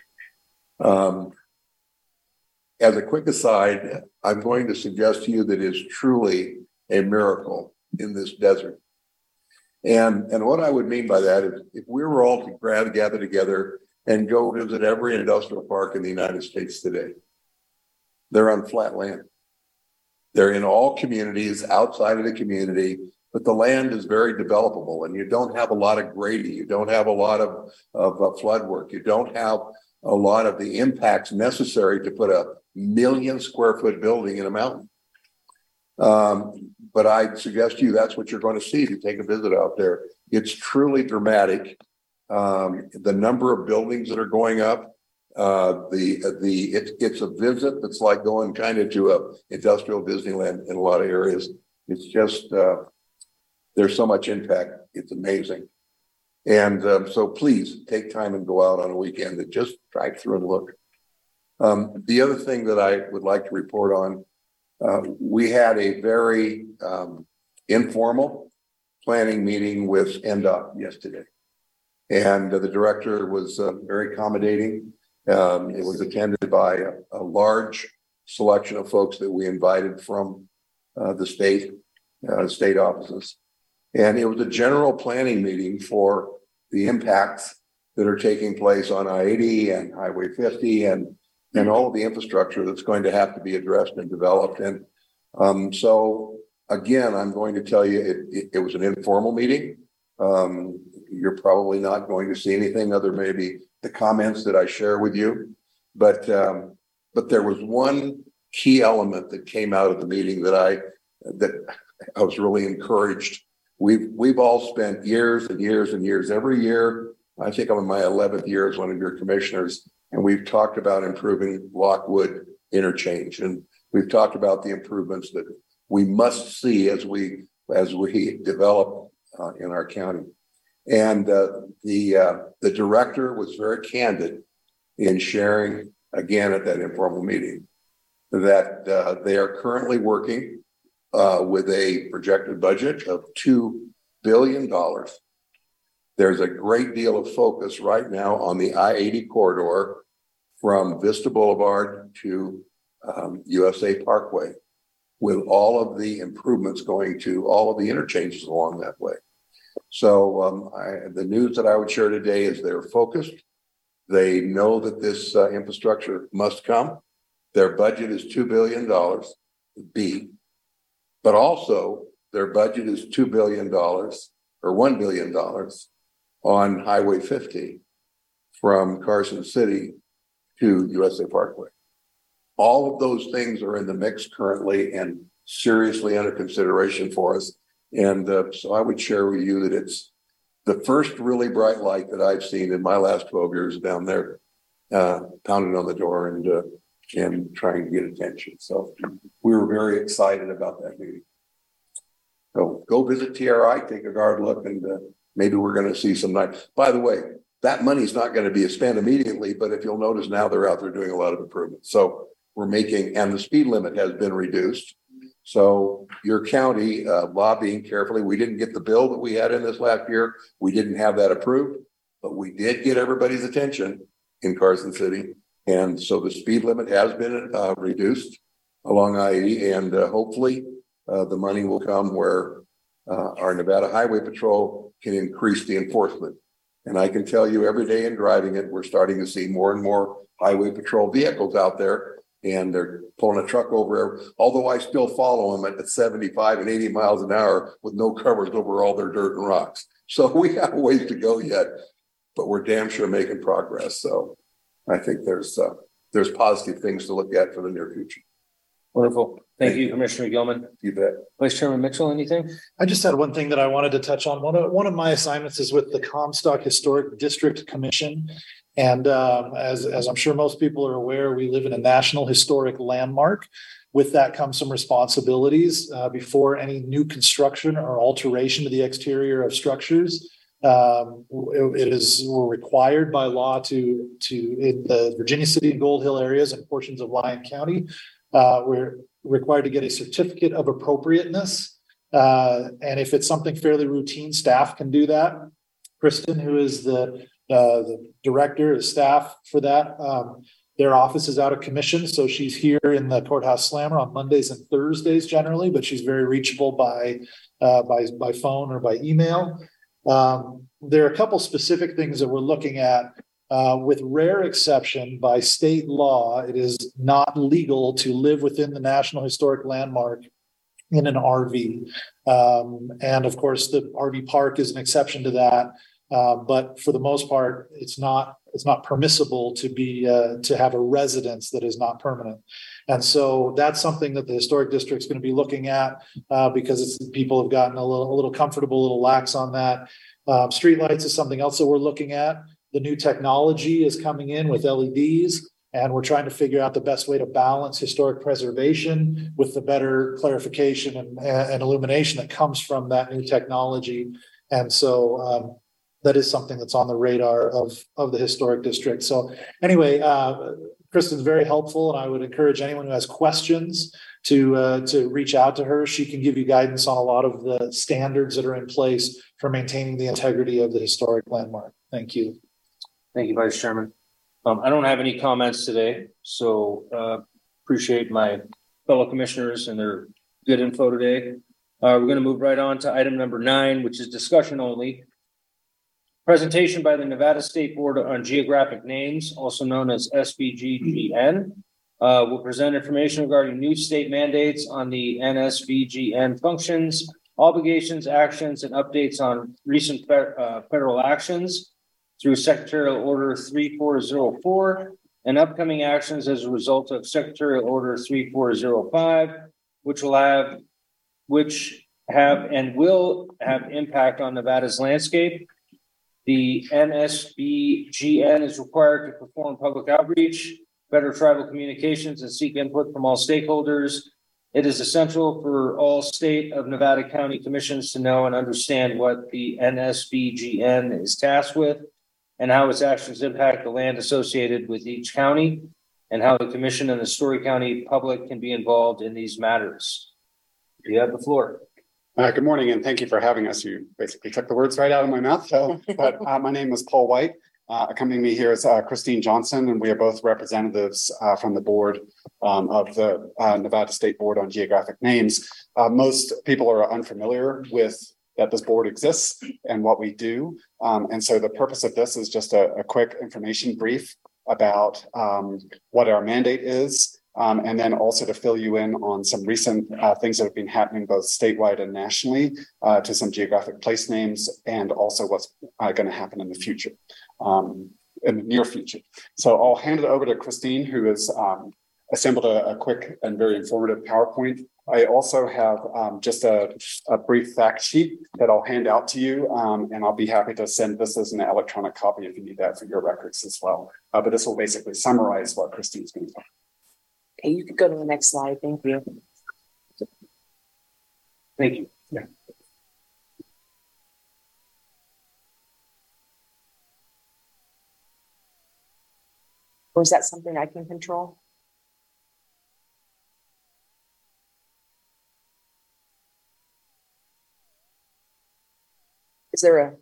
As a quick aside, I'm going to suggest to you that it is truly a miracle in this desert. And what I would mean by that is if we were all to gather together and go visit every industrial park in the United States today, they're on flat land. They're in all communities outside of the community, but the land is very developable and you don't have a lot of grading. You don't have a lot of flood work. You don't have a lot of the impacts necessary to put a 1 million square foot building in a mountain. But I suggest to you that's what you're going to see if you take a visit out there. It's truly dramatic. The number of buildings that are going up, it's a visit that's like going kind of to a industrial Disneyland in a lot of areas. It's just there's so much impact. It's amazing. And so please take time and go out on a weekend and just drive through and look. The other thing that I would like to report on, we had a very informal planning meeting with NDOT yesterday. And the director was very accommodating. It was attended by a large selection of folks that we invited from the state offices. And it was a general planning meeting for the impacts that are taking place on I-80 and Highway 50 and all of the infrastructure that's going to have to be addressed and developed. And so, again, I'm going to tell you, it was an informal meeting. You're probably not going to see anything other maybe the comments that I share with you. But there was one key element that came out of the meeting that I was really encouraged. We've all spent years and years and years. Every year, I think I'm in my 11th year as one of your commissioners, and we've talked about improving Lockwood interchange, and we've talked about the improvements that we must see as we develop in our county. And the director was very candid in sharing, again at that informal meeting, that they are currently working with a projected budget of $2 billion There's a great deal of focus right now on the I-80 corridor from Vista Boulevard to USA Parkway, with all of the improvements going to all of the interchanges along that way. So the news that I would share today is they're focused. They know that this infrastructure must come. Their budget is $2 billion, but also their budget is $2 billion or $1 billion on Highway 50 from Carson City to USA Parkway. All of those things are in the mix currently and seriously under consideration for us. And so I would share with you that it's the first really bright light that I've seen in my last 12 years down there, pounding on the door and trying to get attention. So we were very excited about that meeting. So go visit TRI, take a hard look, and maybe we're going to see some nice. By the way, that money's not going to be spent immediately, but if you'll notice now, they're out there doing a lot of improvements. So we're making, and the speed limit has been reduced. So your county lobbying carefully. We didn't get the bill that we had in this last year. We didn't have that approved, but we did get everybody's attention in Carson City. And so the speed limit has been reduced along I-80, and hopefully the money will come where our Nevada Highway Patrol can increase the enforcement. And I can tell you every day in driving it, we're starting to see more and more Highway Patrol vehicles out there, and they're pulling a truck over, although I still follow them at 75 and 80 miles an hour with no covers over all their dirt and rocks. So we have a ways to go yet, but we're damn sure making progress. So I think there's positive things to look at for the near future. Wonderful. Thank you, Commissioner Gilman. You bet. Vice Chairman Mitchell, anything? I just had one thing that I wanted to touch on. One of my assignments is with the Comstock Historic District Commission. And as I'm sure most people are aware, we live in a national historic landmark. With that comes some responsibilities before any new construction or alteration to the exterior of structures. We're required by law to in the Virginia City and Gold Hill areas and portions of Lyon County, we're required to get a certificate of appropriateness. And if it's something fairly routine, staff can do that. Kristen, who is the director of staff for that, their office is out of commission. So she's here in the courthouse slammer on Mondays and Thursdays generally, but she's very reachable by phone or by email. There are a couple specific things that we're looking at. With rare exception, by state law, it is not legal to live within the National Historic Landmark in an RV. And of course, the RV park is an exception to that. But for the most part, it's not permissible to have a residence that is not permanent. And so that's something that the historic district is going to be looking at because people have gotten a little comfortable, a little lax on that. Streetlights is something else that we're looking at. The new technology is coming in with LEDs, and we're trying to figure out the best way to balance historic preservation with the better clarification and illumination that comes from that new technology. And so that is something that's on the radar of the historic district. So anyway, Kristen's very helpful, and I would encourage anyone who has questions to reach out to her. She can give you guidance on a lot of the standards that are in place for maintaining the integrity of the historic landmark. Thank you. Thank you, Vice Chairman. I don't have any comments today, so appreciate my fellow commissioners and their good info today. We're going to move right on to item number 9, which is discussion only. Presentation by the Nevada State Board on Geographic Names, also known as SVGGN, will present information regarding new state mandates on the NSVGN functions, obligations, actions, and updates on recent federal actions through Secretarial Order 3404 and upcoming actions as a result of Secretarial Order 3405, which have and will have impact on Nevada's landscape. The NSVGN is required to perform public outreach, better tribal communications, and seek input from all stakeholders. It is essential for all state of Nevada county commissions to know and understand what the NSVGN is tasked with and how its actions impact the land associated with each county, and how the commission and the Story County public can be involved in these matters. You have the floor. Good morning, and thank you for having us. You basically took the words right out of my mouth. But my name is Paul White. Accompanying me here is Christine Johnson, and we are both representatives from the board of the Nevada State Board on Geographic Names. Most people are unfamiliar with that this board exists and what we do. And so the purpose of this is just a quick information brief about what our mandate is. And then also to fill you in on some recent things that have been happening both statewide and nationally to some geographic place names, and also what's going to happen in the future, in the near future. So I'll hand it over to Christine, who has assembled a quick and very informative PowerPoint. I also have just a brief fact sheet that I'll hand out to you, and I'll be happy to send this as an electronic copy if you need that for your records as well. But this will basically summarize what Christine's going to talk about. Okay, you could go to the next slide. Thank you. Thank you. Yeah. Or is that something I can control? Is there a?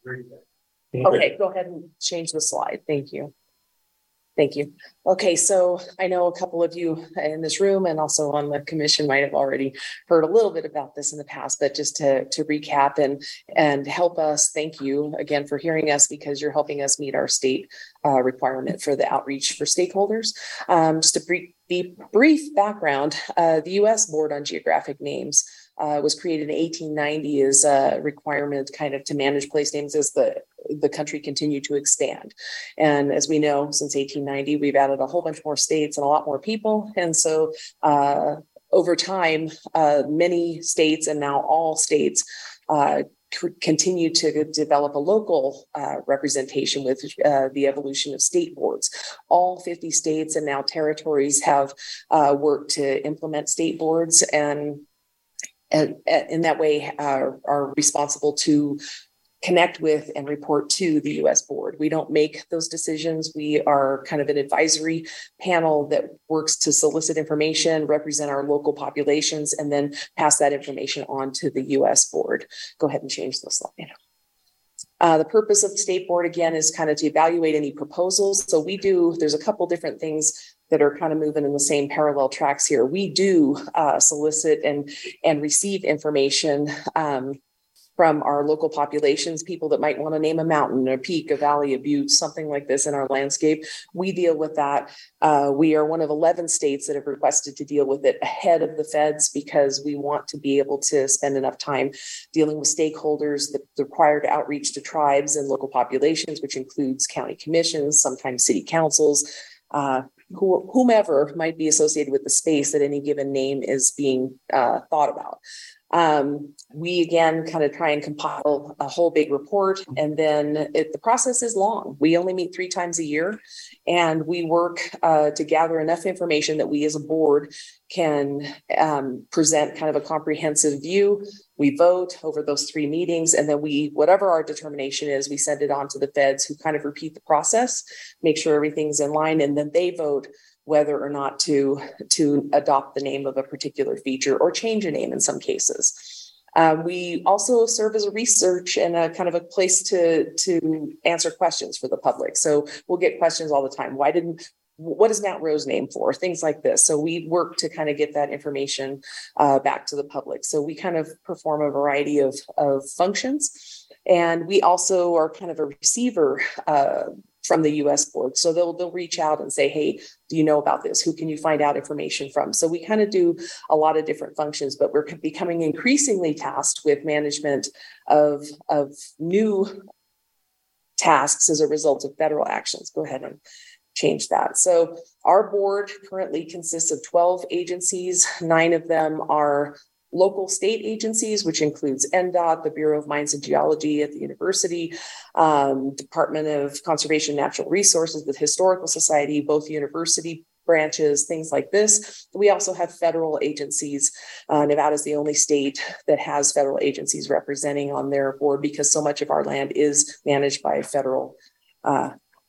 Okay, go ahead and change the slide. Thank you. Thank you. Okay, so I know a couple of you in this room and also on the commission might have already heard a little bit about this in the past, but just to recap and help us, thank you again for hearing us, because you're helping us meet our state requirement for the outreach for stakeholders. Just a brief background, the U.S. Board on Geographic Names was created in 1890 as a requirement kind of to manage place names as the country continued to expand. And as we know, since 1890, we've added a whole bunch more states and a lot more people. And so over time, many states and now all states continue to develop a local representation with the evolution of state boards. All 50 states and now territories have worked to implement state boards, and in that way are responsible to connect with and report to the U.S. board. We don't make those decisions. We are kind of an advisory panel that works to solicit information, represent our local populations, and then pass that information on to the U.S. board. Go ahead and change the slide. The purpose of the state board, again, is kind of to evaluate any proposals. So there's a couple different things that are kind of moving in the same parallel tracks here. We do solicit and receive information from our local populations, people that might want to name a mountain, a peak, a valley, a butte, something like this in our landscape. We deal with that. We are one of 11 states that have requested to deal with it ahead of the feds, because we want to be able to spend enough time dealing with stakeholders, the required outreach to tribes and local populations, which includes county commissions, sometimes city councils, whomever might be associated with the space that any given name is being thought about. We again kind of try and compile a whole big report, and then the process is long. We only meet 3 times a year, and we work to gather enough information that we as a board can present kind of a comprehensive view. We vote over those 3 meetings, and then whatever our determination is, we send it on to the feds, who kind of repeat the process, make sure everything's in line, and then they vote whether or not to adopt the name of a particular feature or change a name in some cases. We also serve as a research and a kind of a place to answer questions for the public. So we'll get questions all the time. What is Mount Rose named for? Things like this. So we work to kind of get that information back to the public. So we kind of perform a variety of functions. And we also are kind of a receiver from the U.S. board. So they'll reach out and say, hey, do you know about this? Who can you find out information from? So we kind of do a lot of different functions, but we're becoming increasingly tasked with management of new tasks as a result of federal actions. Go ahead and change that. So our board currently consists of 12 agencies. 9 of them are local state agencies, which includes NDOT, the Bureau of Mines and Geology at the university, Department of Conservation and Natural Resources, the Historical Society, both university branches, things like this. We also have federal agencies. Nevada is the only state that has federal agencies representing on their board, because so much of our land is managed by federal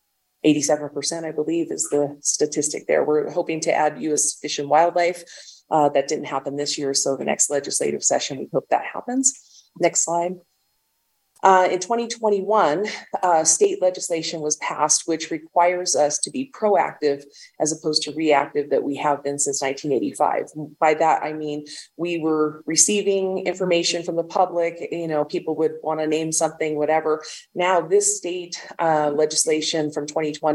87%, I believe, is the statistic there. We're hoping to add U.S. Fish and Wildlife. That didn't happen this year. So the next legislative session, we hope that happens. Next slide. In 2021, state legislation was passed, which requires us to be proactive as opposed to reactive that we have been since 1985. By that, I mean, we were receiving information from the public, people would want to name something, whatever. Now this state legislation from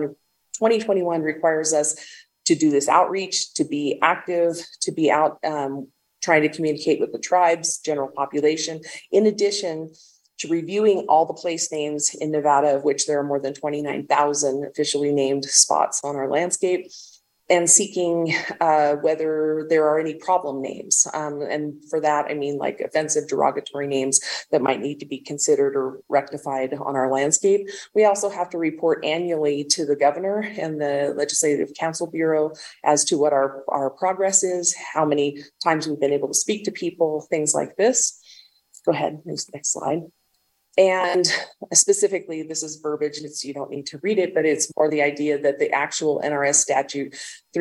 2021 requires us to do this outreach, to be active, to be out trying to communicate with the tribes, general population, in addition to reviewing all the place names in Nevada, of which there are more than 29,000 officially named spots on our landscape, and seeking whether there are any problem names. And for that, I mean like offensive, derogatory names that might need to be considered or rectified on our landscape. We also have to report annually to the governor and the Legislative Council Bureau as to what our progress is, how many times we've been able to speak to people, things like this. Go ahead, next slide. And specifically, this is verbiage, you don't need to read it, but it's more the idea that the actual NRS statute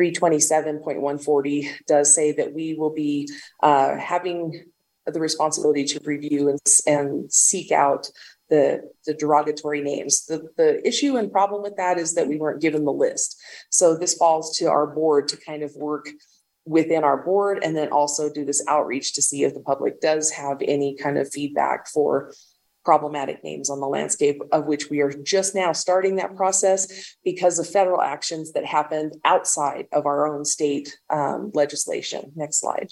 327.140 does say that we will be having the responsibility to review and seek out the derogatory names. The issue and problem with that is that we weren't given the list. So this falls to our board to kind of work within our board and then also do this outreach to see if the public does have any kind of feedback for problematic names on the landscape, of which we are just now starting that process because of federal actions that happened outside of our own state legislation. Next slide.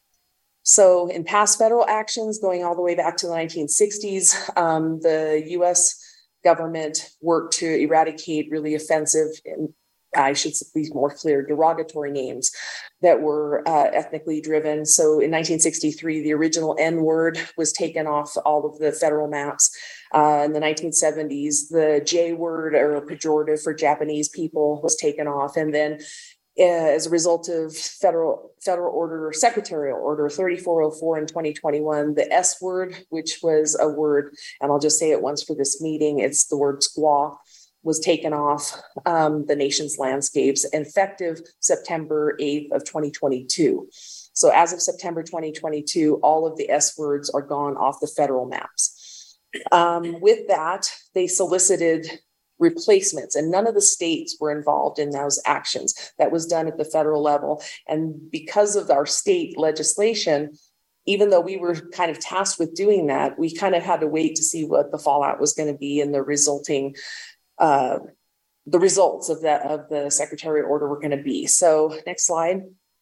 So in past federal actions, going all the way back to the 1960s, the US government worked to eradicate really offensive, and I should be more clear, derogatory names that were ethnically driven. So in 1963, the original N word was taken off all of the federal maps. In the 1970s, the J word, or pejorative for Japanese people, was taken off. And then as a result of federal order, secretarial order 3404 in 2021, the S word, which was a word, and I'll just say it once for this meeting, it's the word squaw, was taken off the nation's landscapes effective September 8th of 2022. So as of September 2022, all of the S words are gone off the federal maps. With that, they solicited replacements, and none of the states were involved in those actions. That was done at the federal level. And because of our state legislation, even though we were kind of tasked with doing that, we kind of had to wait to see what the fallout was going to be and the resulting the results of the secretarial order were going to be. So next slide.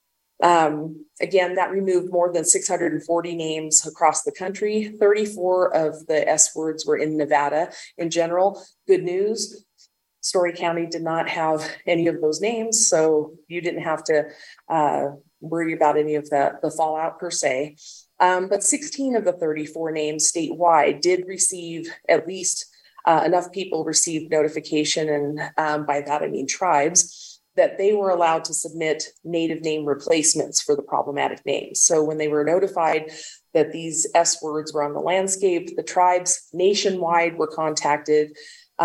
Again, that removed more than 640 names across the country. 34 of the S words were in Nevada in general. Good news, Story County did not have any of those names, so you didn't have to worry about any of the fallout per se. But 16 of the 34 names statewide did receive at least enough people received notification, and by that I mean tribes, that they were allowed to submit native name replacements for the problematic names. So when they were notified that these S words were on the landscape, the tribes nationwide were contacted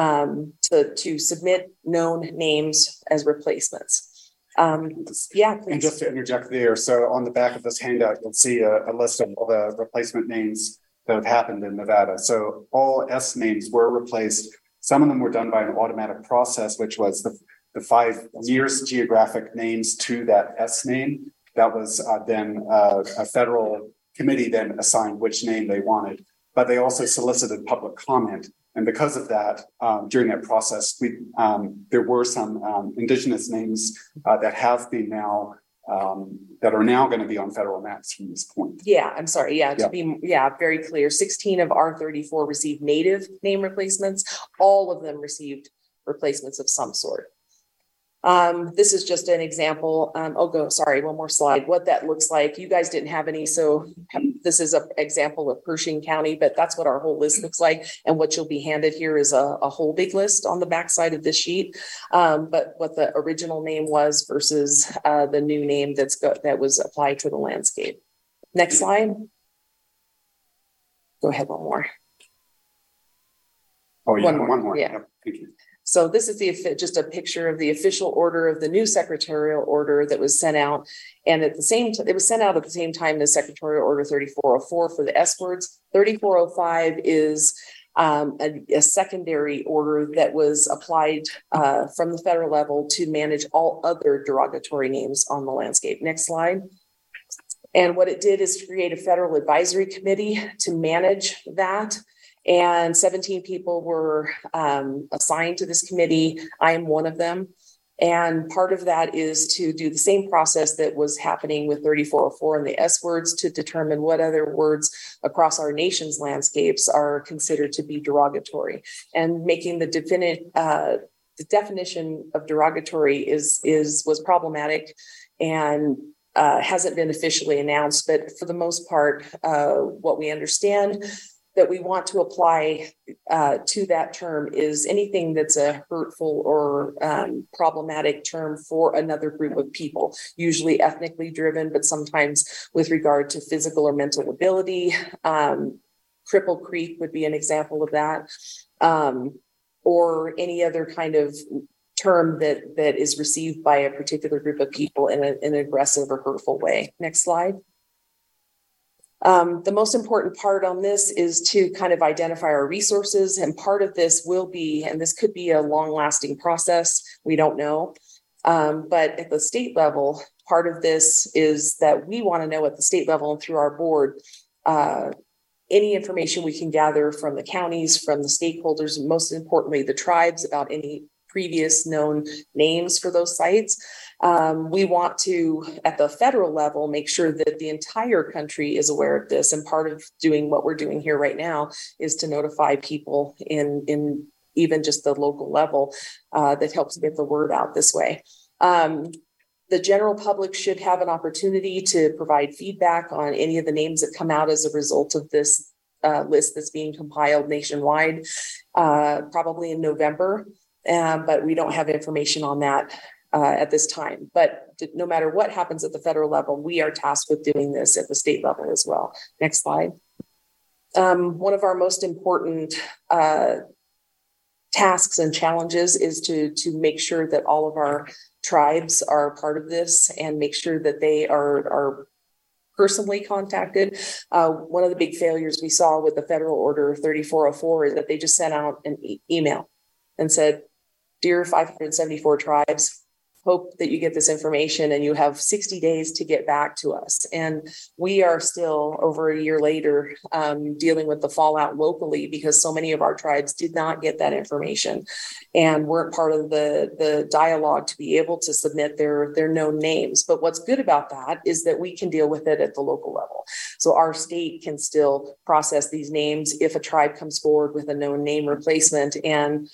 to submit known names as replacements. Yeah, please. And just to interject there, so on the back of this handout, you'll see a list of all the replacement names that have happened in Nevada. So all S names were replaced. Some of them were done by an automatic process, which was the 5 nearest geographic names to that S name. That was then a federal committee then assigned which name they wanted. But they also solicited public comment. And because of that, during that process, there were some indigenous names that have been now that are now going to be on federal maps from this point. Yeah, I'm sorry. Yeah, to be very clear, 16 of our 34 received native name replacements. All of them received replacements of some sort. This is just an example. One more slide. What that looks like. You guys didn't have any, so this is an example of Pershing County, but that's what our whole list looks like. And what you'll be handed here is a whole big list on the backside of this sheet. But what the original name was versus the new name that was applied to the landscape. Next slide. Go ahead, one more. Oh, yeah, one more. Yeah. Thank you. So this is just a picture of the official order of the new secretarial order that was sent out. And at the same time, it was sent out at the same time as Secretarial Order 3404 for the S words. 3405 is a secondary order that was applied from the federal level to manage all other derogatory names on the landscape. Next slide. And what it did is to create a federal advisory committee to manage that. And 17 people were assigned to this committee. I am one of them. And part of that is to do the same process that was happening with 3404 and the S words to determine what other words across our nation's landscapes are considered to be derogatory, and making the definition of derogatory was problematic and hasn't been officially announced. But for the most part, what we understand that we want to apply to that term is anything that's a hurtful or problematic term for another group of people, usually ethnically driven, but sometimes with regard to physical or mental ability. Cripple Creek would be an example of that, or any other kind of term that is received by a particular group of people in an aggressive or hurtful way. Next slide. The most important part on this is to kind of identify our resources. And part of this will be, and this could be a long lasting process, we don't know. But at the state level, part of this is that we want to know at the state level and through our board, any information we can gather from the counties, from the stakeholders, and most importantly, the tribes about any previous known names for those sites. We want to, at the federal level, make sure that the entire country is aware of this. And part of doing what we're doing here right now is to notify people in even just the local level that helps get the word out this way. The general public should have an opportunity to provide feedback on any of the names that come out as a result of this list that's being compiled nationwide, probably in November. But we don't have information on that at this time. But no matter what happens at the federal level, we are tasked with doing this at the state level as well. Next slide. One of our most important tasks and challenges is to make sure that all of our tribes are part of this and make sure that they are personally contacted. One of the big failures we saw with the federal order 3404 is that they just sent out an email and said, "Dear 574 tribes, hope that you get this information and you have 60 days to get back to us." And we are still over a year later dealing with the fallout locally because so many of our tribes did not get that information and weren't part of the dialogue to be able to submit their known names. But what's good about that is that we can deal with it at the local level. So our state can still process these names if a tribe comes forward with a known name replacement and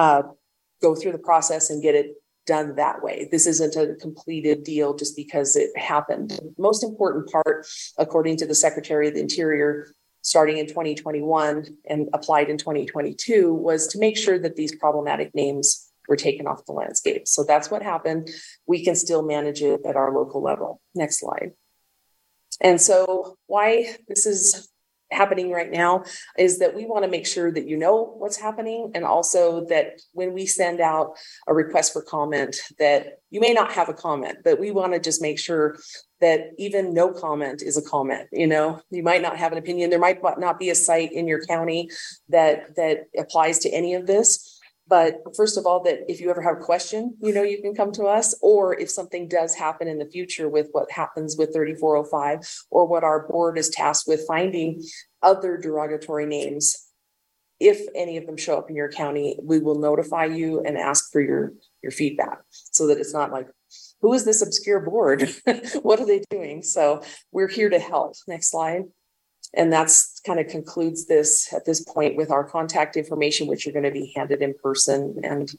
go through the process and get it done that way. This isn't a completed deal just because it happened. The most important part, according to the Secretary of the Interior, starting in 2021 and applied in 2022, was to make sure that these problematic names were taken off the landscape. So that's what happened. We can still manage it at our local level. Next slide. And so why this is happening right now is that we want to make sure that you know what's happening, and also that when we send out a request for comment, that you may not have a comment, but we want to just make sure that even no comment is a comment. You know, you might not have an opinion. There might not be a site in your county that applies to any of this. But first of all, that if you ever have a question, you know, you can come to us, or if something does happen in the future with what happens with 3405, or what our board is tasked with finding other derogatory names, if any of them show up in your county, we will notify you and ask for your feedback, so that it's not like, who is this obscure board? What are they doing? So we're here to help. Next slide. And that's kind of concludes this at this point with our contact information, which you're going to be handed in person. And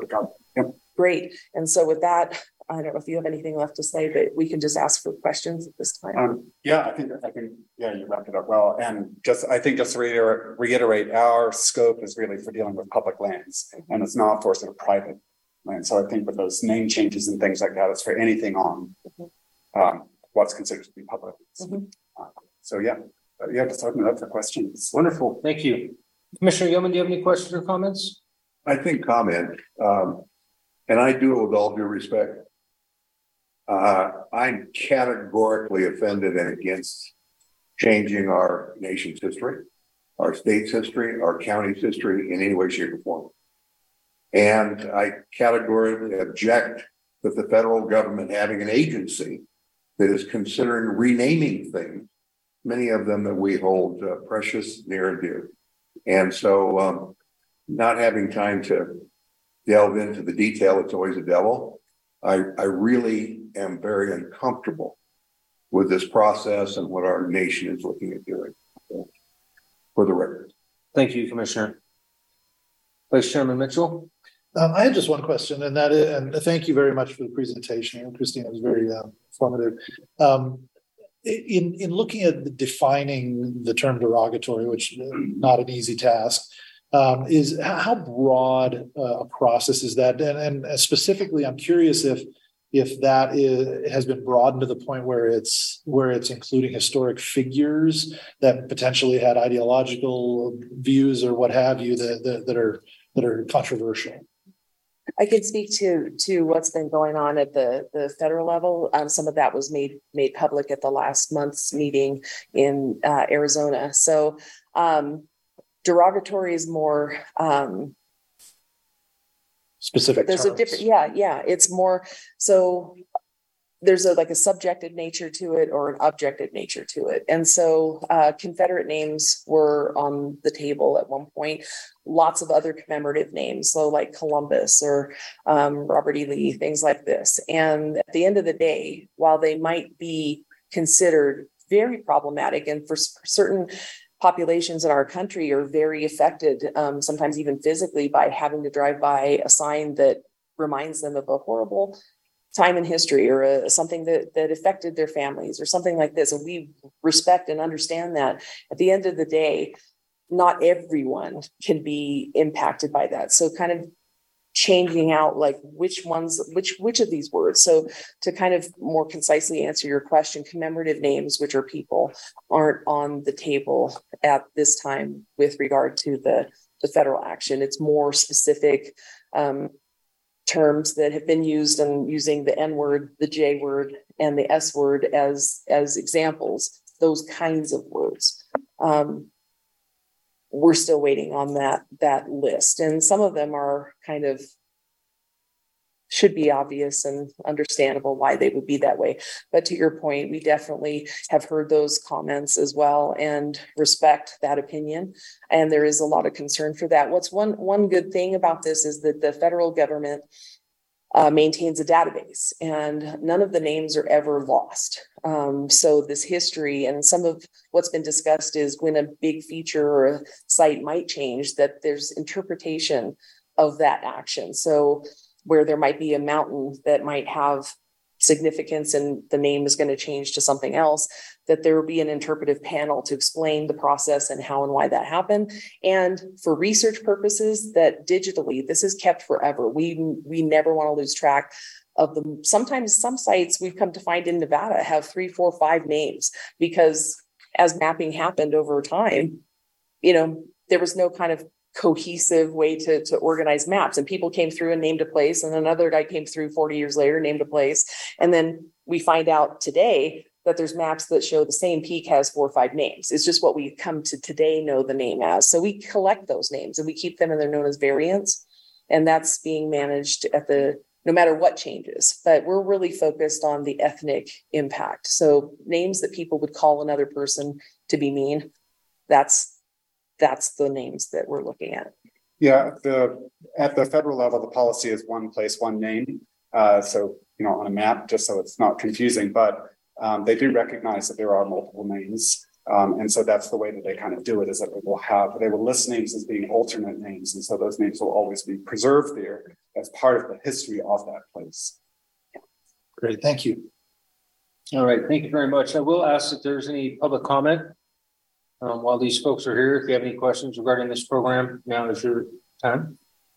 great. And so with that, I don't know if you have anything left to say, but we can just ask for questions at this time. Yeah, I think, yeah, you wrapped it up well. And I think just to reiterate, our scope is really for dealing with public lands, and it's not for sort of private land. So I think with those name changes and things like that, it's for anything on what's considered to be public. So yeah. Just open it up for questions. Wonderful. Thank you. Commissioner Yeoman, do you have any questions or comments? I think comment, and I do it with all due respect. I'm categorically offended and against changing our nation's history, our state's history, our county's history in any way, shape, or form. And I categorically object that the federal government having an agency that is considering renaming things, many of them that we hold precious, near and dear. And so not having time to delve into the detail, it's always a devil. I really am very uncomfortable with this process and what our nation is looking at doing. For the record. Thank you, Commissioner. Vice Chairman Mitchell. I had just one question, and that is, and thank you very much for the presentation, Christine. It was very informative. In looking at defining the term derogatory, which is not an easy task, is how broad a process is that? And specifically, I'm curious if that has been broadened to the point where it's including historic figures that potentially had ideological views or what have you that are controversial. I can speak to what's been going on at the federal level. Some of that was made public at the last month's meeting in Arizona. So derogatory is more specific. There's terms. A different, yeah. It's more so. There's a subjective nature to it or an objective nature to it. And so Confederate names were on the table at one point, lots of other commemorative names, so like Columbus or Robert E. Lee, things like this. And at the end of the day, while they might be considered very problematic and for certain populations in our country are very affected, sometimes even physically, by having to drive by a sign that reminds them of a horrible time in history or something that affected their families or something like this. And we respect and understand that. At the end of the day, not everyone can be impacted by that. So kind of changing out like which of these words. So to kind of more concisely answer your question, commemorative names, which are people, aren't on the table at this time with regard to the federal action. It's more specific terms that have been used, and using the N word, the J word, and the S word as examples, those kinds of words. We're still waiting on that list. And some of them are kind of should be obvious and understandable why they would be that way. But to your point, we definitely have heard those comments as well and respect that opinion. And there is a lot of concern for that. What's one good thing about this is that the federal government maintains a database and none of the names are ever lost. So this history and some of what's been discussed is when a big feature or a site might change, that there's interpretation of that action. So where there might be a mountain that might have significance and the name is going to change to something else, that there will be an interpretive panel to explain the process and how and why that happened. And for research purposes, that digitally, this is kept forever. We never want to lose track of them. Sometimes some sites we've come to find in Nevada have 3, 4, 5 names because as mapping happened over time, there was no kind of cohesive way to organize maps, and people came through and named a place, and another guy came through 40 years later, named a place. And then we find out today that there's maps that show the same peak has 4 or 5 names. It's just what we come to today know the name as. So we collect those names and we keep them, and they're known as variants. And that's being managed no matter what changes, but we're really focused on the ethnic impact. So names that people would call another person to be mean, that's the names that we're looking at. Yeah, at the federal level, the policy is one place, one name. So, on a map, just so it's not confusing, but they do recognize that there are multiple names. And so that's the way that they kind of do it, is that they will list names as being alternate names. And so those names will always be preserved there as part of the history of that place. Great, thank you. All right, thank you very much. I will ask if there's any public comment. While these folks are here, if you have any questions regarding this program, now is your time.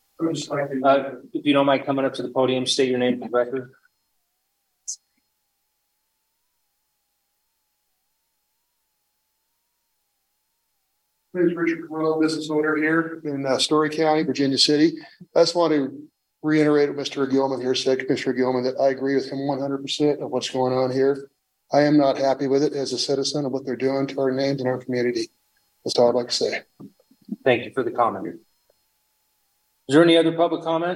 If you don't mind coming up to the podium, state your name for the record. name is Richard Carrillo, business owner here in Story County, Virginia City. I just want to reiterate what Mr. Gilman here said, Commissioner Gilman, that I agree with him 100% of what's going on here. I am not happy with it as a citizen of what they're doing to our names and our community. That's all I'd like to say. Thank you for the comment. Is there any other public comment?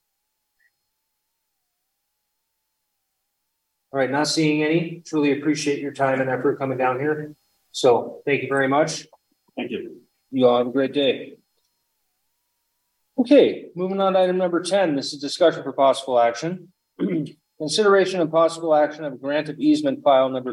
All right, not seeing any. Truly appreciate your time and effort coming down here. So thank you very much. Thank you. You all have a great day. Okay, moving on to item number 10. This is discussion for possible action. Consideration of possible action of grant of easement file number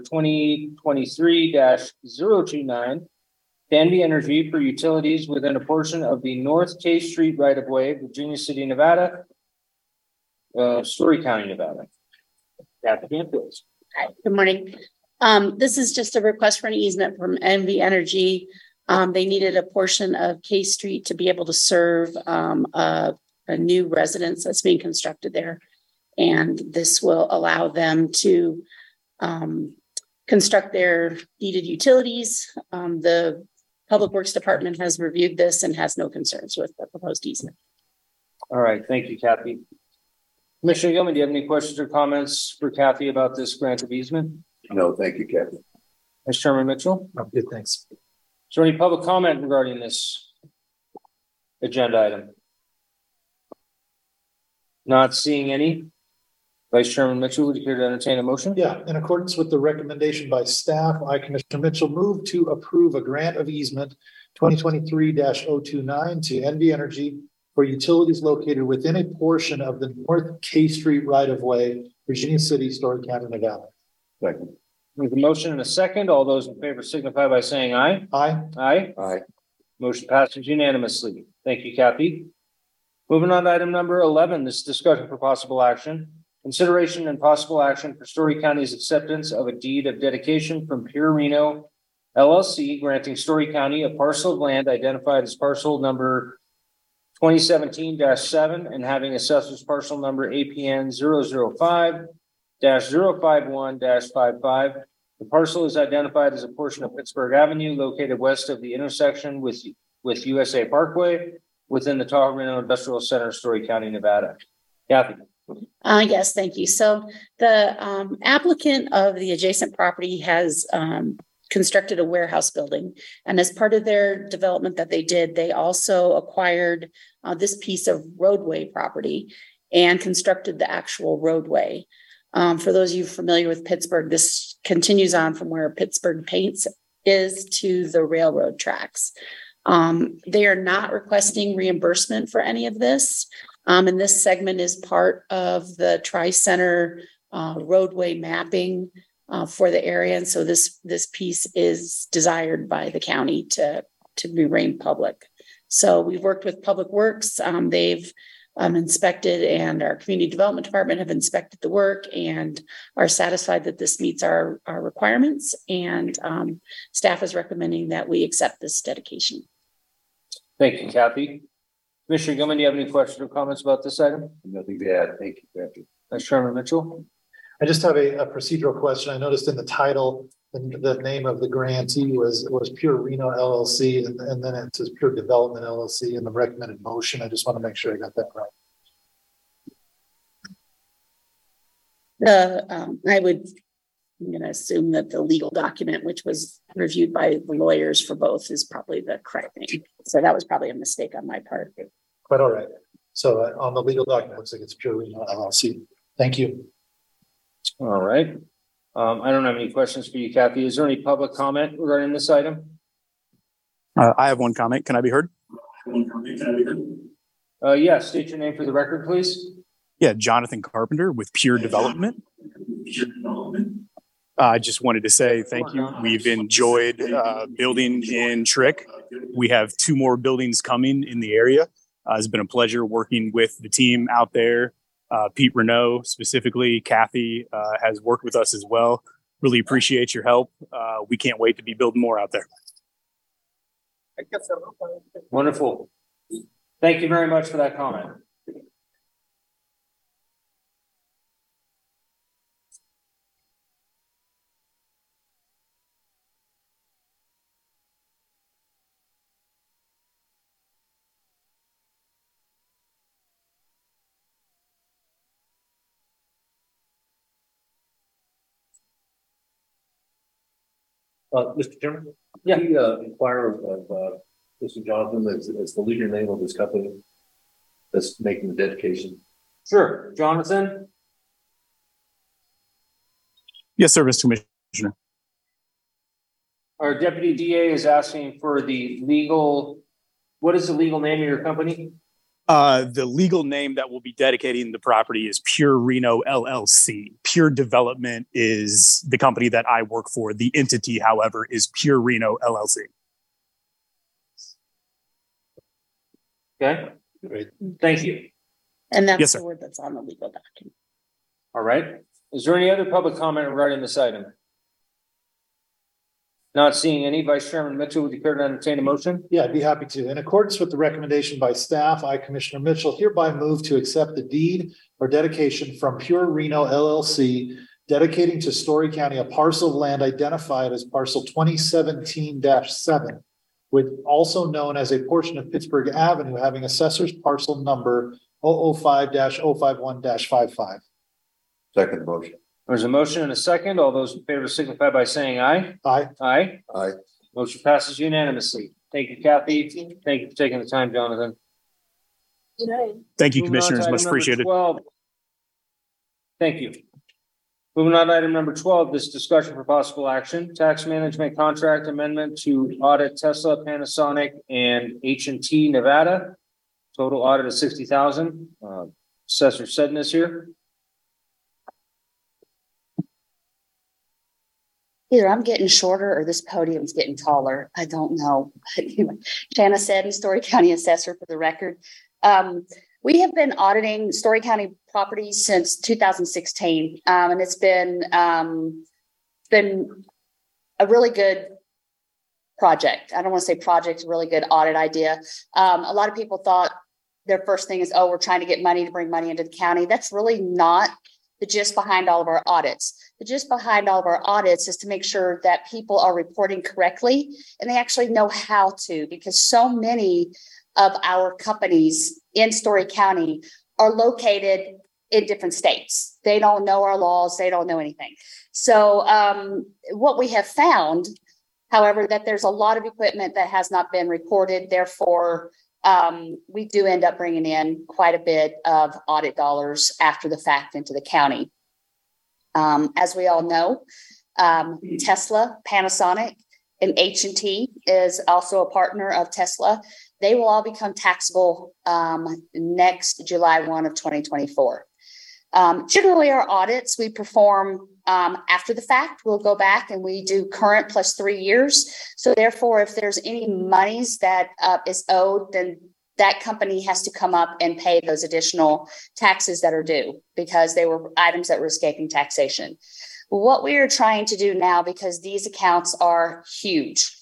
2023-029 Danby Energy for utilities within a portion of the North K Street right of way, Virginia City, Nevada, Story County, Nevada. Kathy Campfields. Hi, good morning. This is just a request for an easement from NV Energy. They needed a portion of K Street to be able to serve a new residence that's being constructed there. And this will allow them to construct their needed utilities. The Public Works Department has reviewed this and has no concerns with the proposed easement. All right, thank you, Kathy. Commissioner Gilman, do you have any questions or comments for Kathy about this grant of easement? No, thank you, Kathy. Vice Chairman Mitchell? Oh, good, thanks. Is there any public comment regarding this agenda item? Not seeing any. Vice Chairman Mitchell, would you care to entertain a motion? Yeah, in accordance with the recommendation by staff, I, Commissioner Mitchell, move to approve a grant of easement 2023-029 to NV Energy for utilities located within a portion of the North K Street right-of-way, Virginia City, Story County, Nevada. Second. With a motion and a second, all those in favor signify by saying aye. Aye. Aye. Aye. Motion passes unanimously. Thank you, Kathy. Moving on to item number 11, this is discussion for possible action. Consideration and possible action for Story County's acceptance of a deed of dedication from Pure Reno LLC, granting Story County a parcel of land identified as parcel number 2017-7 and having assessor's parcel number APN 005-051-55. The parcel is identified as a portion of Pittsburgh Avenue located west of the intersection with USA Parkway within the Tahoe Reno Industrial Center, Story County, Nevada. Kathy. Yes, thank you. So the applicant of the adjacent property has constructed a warehouse building. And as part of their development that they did, they also acquired this piece of roadway property and constructed the actual roadway. For those of you familiar with Pittsburgh, this continues on from where Pittsburgh Paints is to the railroad tracks. They are not requesting reimbursement for any of this. And this segment is part of the Tri-Center roadway mapping for the area. And so this piece is desired by the county to remain public. So we've worked with Public Works. They've inspected, and our Community Development Department have inspected the work and are satisfied that this meets our requirements. And staff is recommending that we accept this dedication. Thank you, Kathy. Commissioner Gilman, do you have any questions or comments about this item? Nothing to add. Thank you, Kathy. Vice Chairman Mitchell. I just have a procedural question. I noticed in the title, the name of the grantee was Pure Reno LLC, and then it says Pure Development LLC in the recommended motion. I just want to make sure I got that right. I'm going to assume that the legal document, which was reviewed by the lawyers for both, is probably the correct name. So that was probably a mistake on my part. Quite all right. So on the legal document, it looks like it's Pure Reno LLC. Thank you. All right. I don't have any questions for you, Kathy. Is there any public comment regarding this item? I have one comment. Can I be heard? Yes. State your name for the record, please. Yeah, Jonathan Carpenter with Pure Development. I just wanted to say thank you. We've enjoyed building in Trick. We have 2 more buildings coming in the area. It's been a pleasure working with the team out there. Pete Renault, specifically, Kathy has worked with us as well. Really appreciate your help. We can't wait to be building more out there. Wonderful. Thank you very much for that comment. Mr. Chairman? Yeah. Can you inquire of Mr. Jonathan as the legal name of this company that's making the dedication? Sure. Jonathan? Yes, sir, Mr. Commissioner. Our deputy DA is asking for the legal, what is the legal name of your company? The legal name that will be dedicating the property is Pure Reno LLC. Pure Development is the company that I work for. The entity, however, is Pure Reno LLC. Okay, great. Thank you. And that's Yes, sir. the word that's on the legal document. All right. Is there any other public comment regarding this item? Not seeing any. Vice Chairman Mitchell, would you care to entertain a motion? Yeah, I'd be happy to. In accordance with the recommendation by staff, I, Commissioner Mitchell, hereby move to accept the deed or dedication from Pure Reno LLC, dedicating to Story County a parcel of land identified as parcel 2017-7, with also known as a portion of Pittsburgh Avenue, having assessor's parcel number 005-051-55. Second motion. There's a motion and a second. All those in favor signify by saying aye. Aye. Aye. Aye. Motion passes unanimously. Thank you, Kathy. Thank you for taking the time, Jonathan. Thank you, Moving on to Commissioners. item Much number appreciated. 12. Thank you. Moving on to item number 12, this discussion for possible action, tax management contract amendment to audit Tesla, Panasonic, and H&T Nevada. Total audit of $60,000. Assessor Sedness here. Either I'm getting shorter or this podium's getting taller. I don't know. Shanna Seddon, Story County Assessor for the record. We have been auditing Story County properties since 2016, and it's been a really good project. I don't want to say project, a really good audit idea. A lot of people thought their first thing is, oh, we're trying to get money to bring money into the county. That's really not the gist behind all of our audits. The gist behind all of our audits is to make sure that people are reporting correctly and they actually know how to, because so many of our companies in Story County are located in different states. They don't know our laws. They don't know anything. So what we have found, however, that there's a lot of equipment that has not been reported. Therefore, we do end up bringing in quite a bit of audit dollars after the fact into the county. As we all know, Tesla, Panasonic, and H&T is also a partner of Tesla. They will all become taxable next July 1 of 2024. Generally, our audits we perform after the fact. We'll go back and we do current plus 3 years. So therefore, if there's any monies that is owed, then that company has to come up and pay those additional taxes that are due because they were items that were escaping taxation. What we are trying to do now, because these accounts are huge,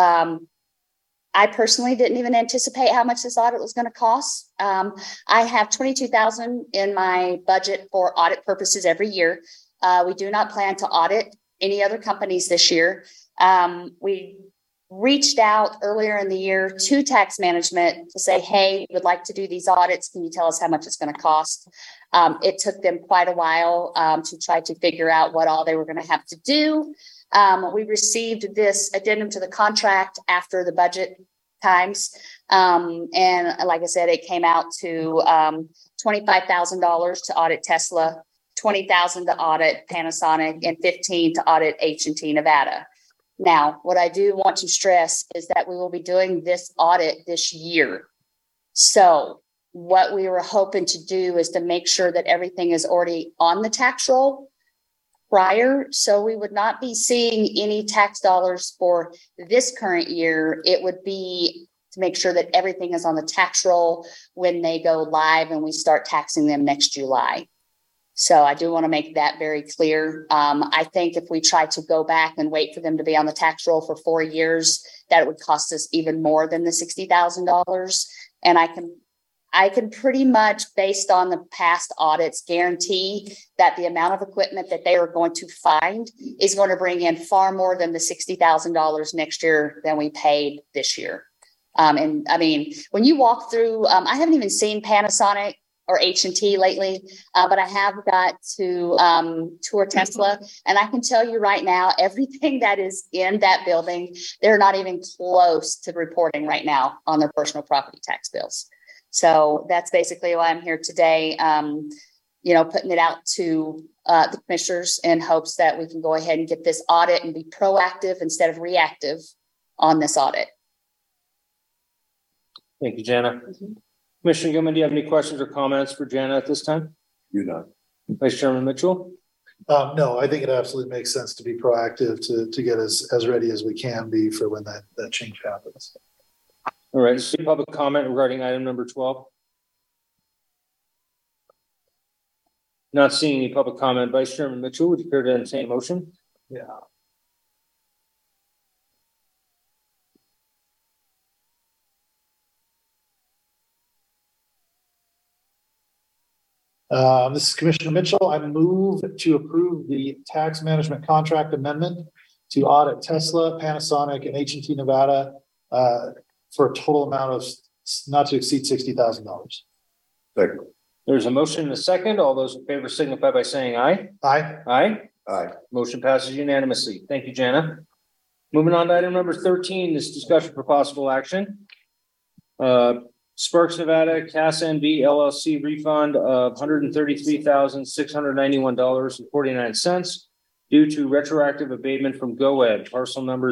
I personally didn't even anticipate how much this audit was going to cost. I have $22,000 in my budget for audit purposes every year. We do not plan to audit any other companies this year. We reached out earlier in the year to tax management to say, hey, we would like to do these audits. Can you tell us how much it's going to cost? It took them quite a while to try to figure out what all they were going to have to do. We received this addendum to the contract after the budget times. And like I said, it came out to $25,000 to audit Tesla, $20,000 to audit Panasonic, and $15,000 to audit H&T Nevada. Now, what I do want to stress is that we will be doing this audit this year. So what we were hoping to do is to make sure that everything is already on the tax roll prior. So we would not be seeing any tax dollars for this current year. It would be to make sure that everything is on the tax roll when they go live and we start taxing them next July. So I do want to make that very clear. I think if we try to go back and wait for them to be on the tax roll for 4 years, that it would cost us even more than the $60,000. And I can pretty much, based on the past audits, guarantee that the amount of equipment that they are going to find is going to bring in far more than the $60,000 next year than we paid this year. And I mean, when you walk through, I haven't even seen Panasonic or H&T lately, but I have got to tour Tesla. And I can tell you right now, everything that is in that building, they're not even close to reporting right now on their personal property tax bills. So that's basically why I'm here today, putting it out to the commissioners in hopes that we can go ahead and get this audit and be proactive instead of reactive on this audit. Thank you, Jana. Commissioner Gilman, do you have any questions or comments for Jana at this time? You know. Vice Chairman Mitchell? No, I think it absolutely makes sense to be proactive to get as ready as we can be for when that change happens. All right, so public comment regarding item number 12. Not seeing any public comment. Vice Chairman Mitchell, would you care to entertain a motion? Yeah. This is Commissioner Mitchell. I move to approve the tax management contract amendment to audit Tesla, Panasonic, and H&T Nevada for a total amount of not to exceed $60,000. Second. There's a motion and a second. All those in favor signify by saying aye. Aye. Aye. Aye. Motion passes unanimously. Thank you, Jana. Moving on to item number 13, this discussion for possible action. Sparks Nevada Cass NV LLC refund of $133,691.49 due to retroactive abatement from GoEd, parcel number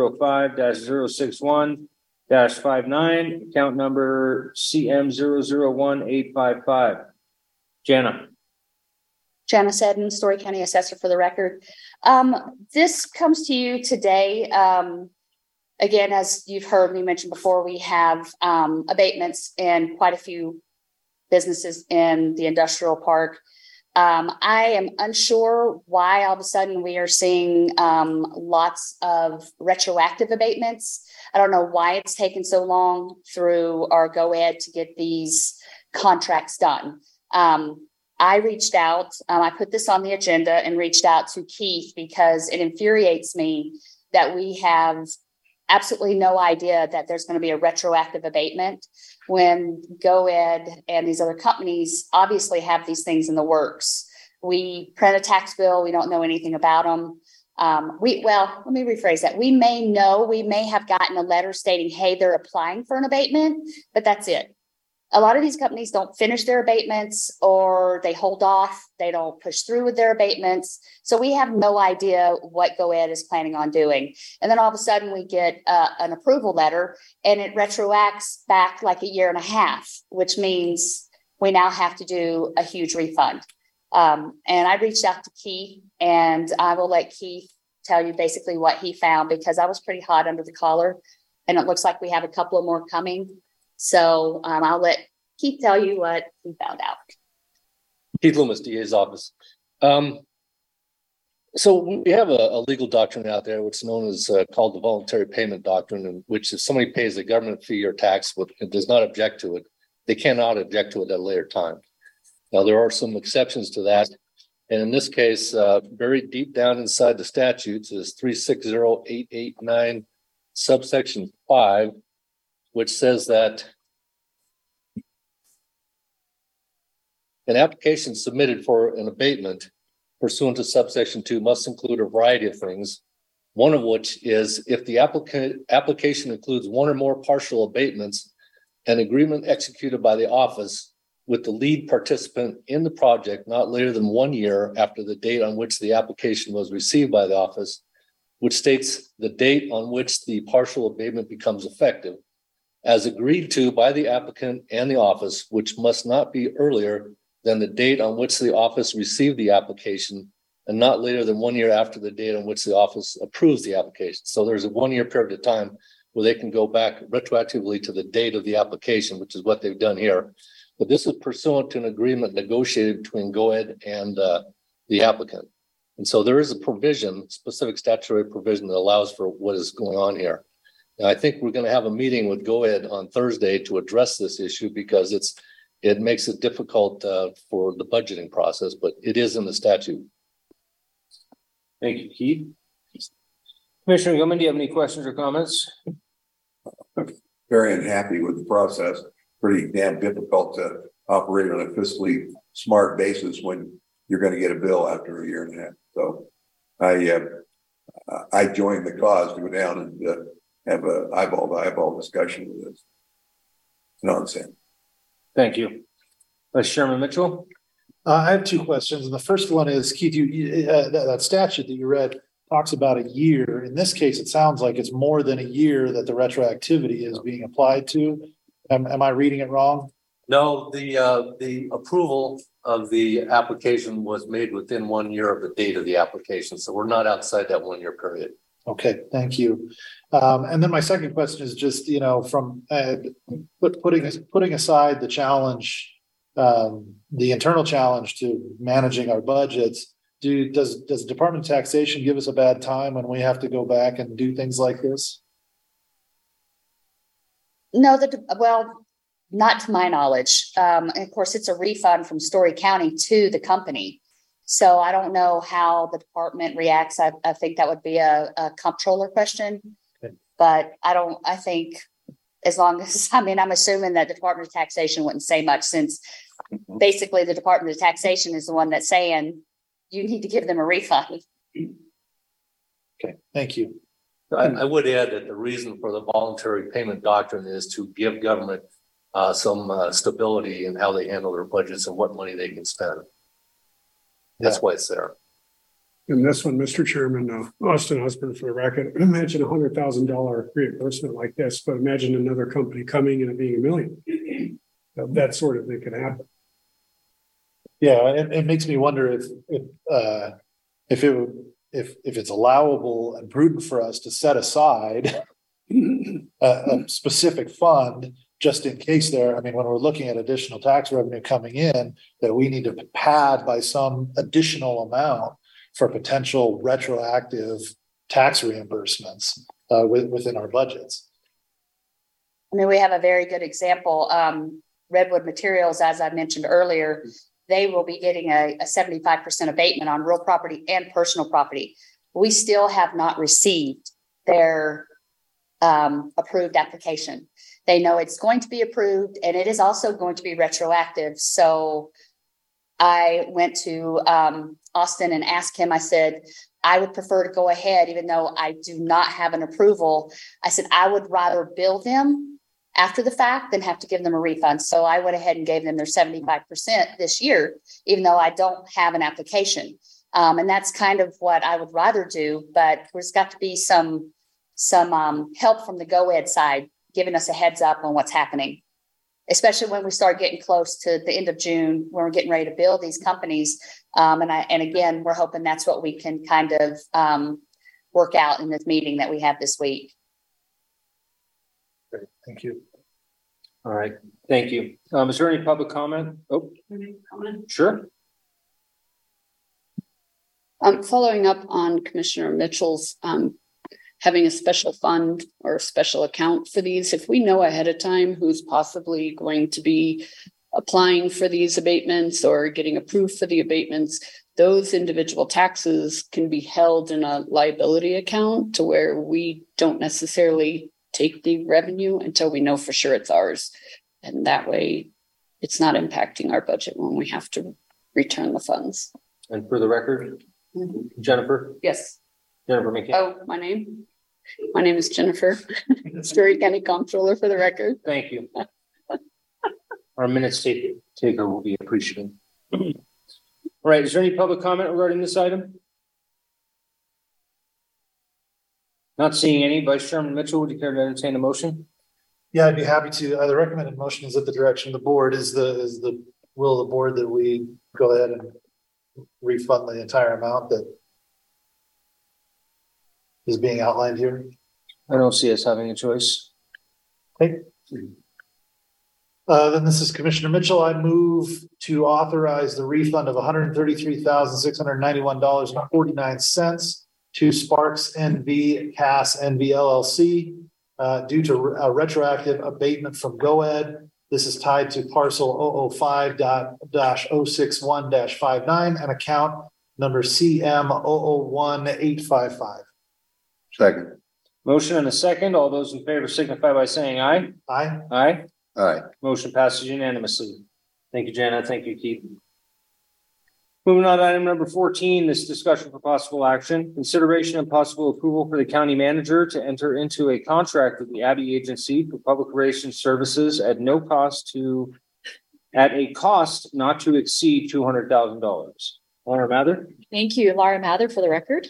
005-061-59, account number CM001855. Jana. Jana Seddon, Story County Assessor for the record. This comes to you today. Again, as you've heard me mention before, we have abatements in quite a few businesses in the industrial park. I am unsure why all of a sudden we are seeing lots of retroactive abatements. I don't know why it's taken so long through our GoEd to get these contracts done. I reached out, I put this on the agenda and reached out to Keith because it infuriates me that we have absolutely no idea that there's going to be a retroactive abatement when GoEd and these other companies obviously have these things in the works. We print a tax bill. We don't know anything about them. Let me rephrase that. We may have gotten a letter stating, hey, they're applying for an abatement, but that's it. A lot of these companies don't finish their abatements or they hold off. They don't push through with their abatements. So we have no idea what GoEd is planning on doing. And then all of a sudden we get an approval letter and it retroacts back like a year and a half, which means we now have to do a huge refund. And I reached out to Keith and I will let Keith tell you basically what he found because I was pretty hot under the collar and it looks like we have a couple of more coming. So I'll let Keith tell you what he found out. Keith Loomis, DA's office. So we have a legal doctrine out there, which is known as called the voluntary payment doctrine, in which if somebody pays a government fee or tax and does not object to it, they cannot object to it at a later time. Now, there are some exceptions to that. And in this case, buried deep down inside the statutes is 360889 subsection 5, which says that an application submitted for an abatement pursuant to subsection 2 must include a variety of things, one of which is if the application includes one or more partial abatements, an agreement executed by the office with the lead participant in the project not later than 1 year after the date on which the application was received by the office, which states the date on which the partial abatement becomes effective, as agreed to by the applicant and the office, which must not be earlier than the date on which the office received the application and not later than 1 year after the date on which the office approves the application. So there's a 1 year period of time where they can go back retroactively to the date of the application, which is what they've done here. But this is pursuant to an agreement negotiated between GoEd and the applicant. And so there is a provision, specific statutory provision that allows for what is going on here. And I think we're going to have a meeting with GoEd on Thursday to address this issue because it makes it difficult for the budgeting process, but it is in the statute. Thank you, Keith. Commissioner Gilman, do you have any questions or comments? Very unhappy with the process. Pretty damn difficult to operate on a fiscally smart basis when you're going to get a bill after a year and a half. So I joined the cause to go down and have a eyeball to eyeball discussion with this nonsense. Thank you. Vice Chairman Mitchell. I have two questions. And the first one is, Keith, that statute that you read talks about a year. In this case, it sounds like it's more than a year that the retroactivity is being applied to. Am I reading it wrong? No, the approval of the application was made within 1 year of the date of the application. So we're not outside that 1 year period. Okay, thank you. And then my second question is just, from putting aside the challenge, the internal challenge to managing our budgets, does the Department of Taxation give us a bad time when we have to go back and do things like this? No, well, not to my knowledge. And of course, it's a refund from Story County to the company. So I don't know how the department reacts. I think that would be a comptroller question. Okay. But I think as long as, I'm assuming that the Department of Taxation wouldn't say much, since basically the Department of Taxation is the one that's saying you need to give them a refund. Okay, thank you. I would add that the reason for the voluntary payment doctrine is to give government some stability in how they handle their budgets and what money they can spend. That's why it's there. And this one, Mr. Chairman, Austin Husband, for the record, imagine $100,000 reimbursement like this, but imagine another company coming and it being $1 million. That sort of thing could happen. Yeah, it makes me wonder if it's allowable and prudent for us to set aside a specific fund just in case when we're looking at additional tax revenue coming in, that we need to pad by some additional amount for potential retroactive tax reimbursements within our budgets. We have a very good example. Redwood Materials, as I mentioned earlier, they will be getting a 75% abatement on real property and personal property. We still have not received their approved application. They know it's going to be approved, and it is also going to be retroactive. So I went to Austin and asked him, I said, I would prefer to go ahead, even though I do not have an approval. I said, I would rather bill them after the fact than have to give them a refund. So I went ahead and gave them their 75% this year, even though I don't have an application. And that's kind of what I would rather do, but there's got to be some help from the GoEd side, giving us a heads up on what's happening, especially when we start getting close to the end of June, when we're getting ready to build these companies. And again, we're hoping that's what we can kind of work out in this meeting that we have this week. Great, thank you. All right, thank you. Is there any public comment? Oh, sure. Following up on Commissioner Mitchell's having a special fund or a special account for these, if we know ahead of time who's possibly going to be applying for these abatements or getting approved for the abatements, those individual taxes can be held in a liability account to where we don't necessarily take the revenue until we know for sure it's ours. And that way it's not impacting our budget when we have to return the funds. And for the record, Jennifer? Yes. Jennifer McKay. Oh, my name is Jennifer. Story County Comptroller, for the record. Thank you. Our minutes taker will be appreciative. All right, is there any public comment regarding this item? Not seeing any. Vice Chairman Mitchell, would you care to entertain a motion? Yeah, I'd be happy to. The recommended motion is at the direction of the board. Is the will of the board that we go ahead and refund the entire amount that is being outlined here? I don't see us having a choice. Okay. Then this is Commissioner Mitchell. I move to authorize the refund of $133,691.49 to Sparks NV CAS NV LLC due to a retroactive abatement from GoEd. This is tied to parcel 005-061-59 and account number CM001855. Second. Motion and a second. All those in favor signify by saying aye. Aye. Aye. Aye. Motion passes unanimously. Thank you, Jana. Thank you, Keith. Moving on to item number 14, this discussion for possible action, consideration and possible approval for the county manager to enter into a contract with the Abbey Agency for Public Relations Services at a cost not to exceed $200,000. Laura Mather. Thank you, Laura Mather, for the record.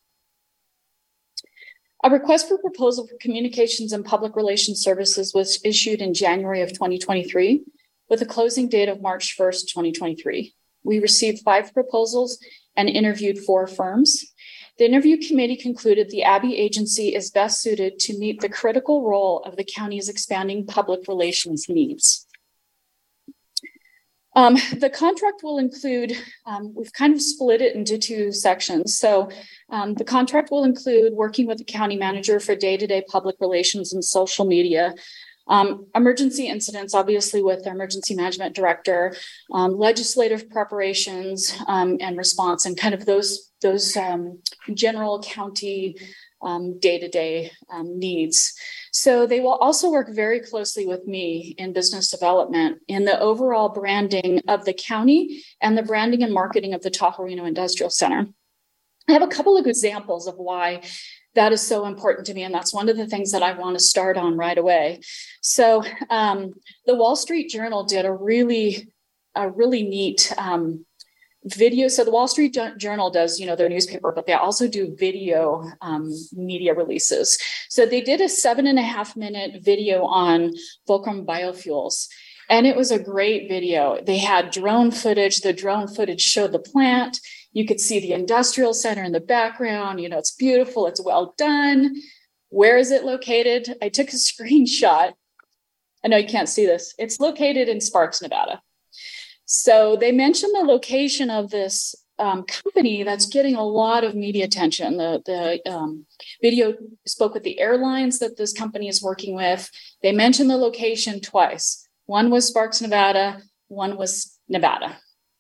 A request for proposal for communications and public relations services was issued in January of 2023 with a closing date of March 1st, 2023. We received 5 proposals and interviewed 4 firms. The interview committee concluded the Abbey Agency is best suited to meet the critical role of the county's expanding public relations needs. The contract will include, we've kind of split it into 2 sections. So the contract will include working with the county manager for day-to-day public relations and social media, emergency incidents, obviously with the emergency management director, legislative preparations and response, and kind of those general county day-to-day needs. So they will also work very closely with me in business development in the overall branding of the county and the branding and marketing of the Tahoe Reno Industrial Center. I have a couple of examples of why that is so important to me. And that's one of the things that I want to start on right away. So the Wall Street Journal did a really neat video. So the Wall Street Journal does, their newspaper, but they also do video media releases. So they did a 7.5-minute video on Fulcrum Biofuels. And it was a great video. They had drone footage. The drone footage showed the plant. You could see the industrial center in the background. It's beautiful. It's well done. Where is it located? I took a screenshot. I know you can't see this. It's located in Sparks, Nevada. So they mentioned the location of this company that's getting a lot of media attention. The video spoke with the airlines that this company is working with. They mentioned the location twice. One was Sparks, Nevada. One was Nevada.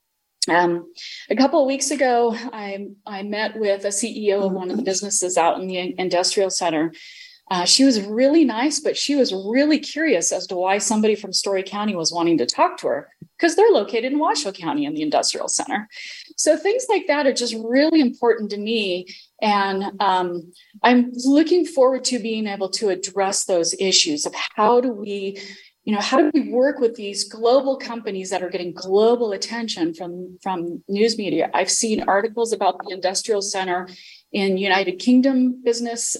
A couple of weeks ago, I met with a CEO of one of the businesses out in the industrial center. She was really nice, but she was really curious as to why somebody from Story County was wanting to talk to her, because they're located in Washoe County in the industrial center. So things like that are just really important to me. And I'm looking forward to being able to address those issues of how do we work with these global companies that are getting global attention from news media. I've seen articles about the industrial center in United Kingdom business,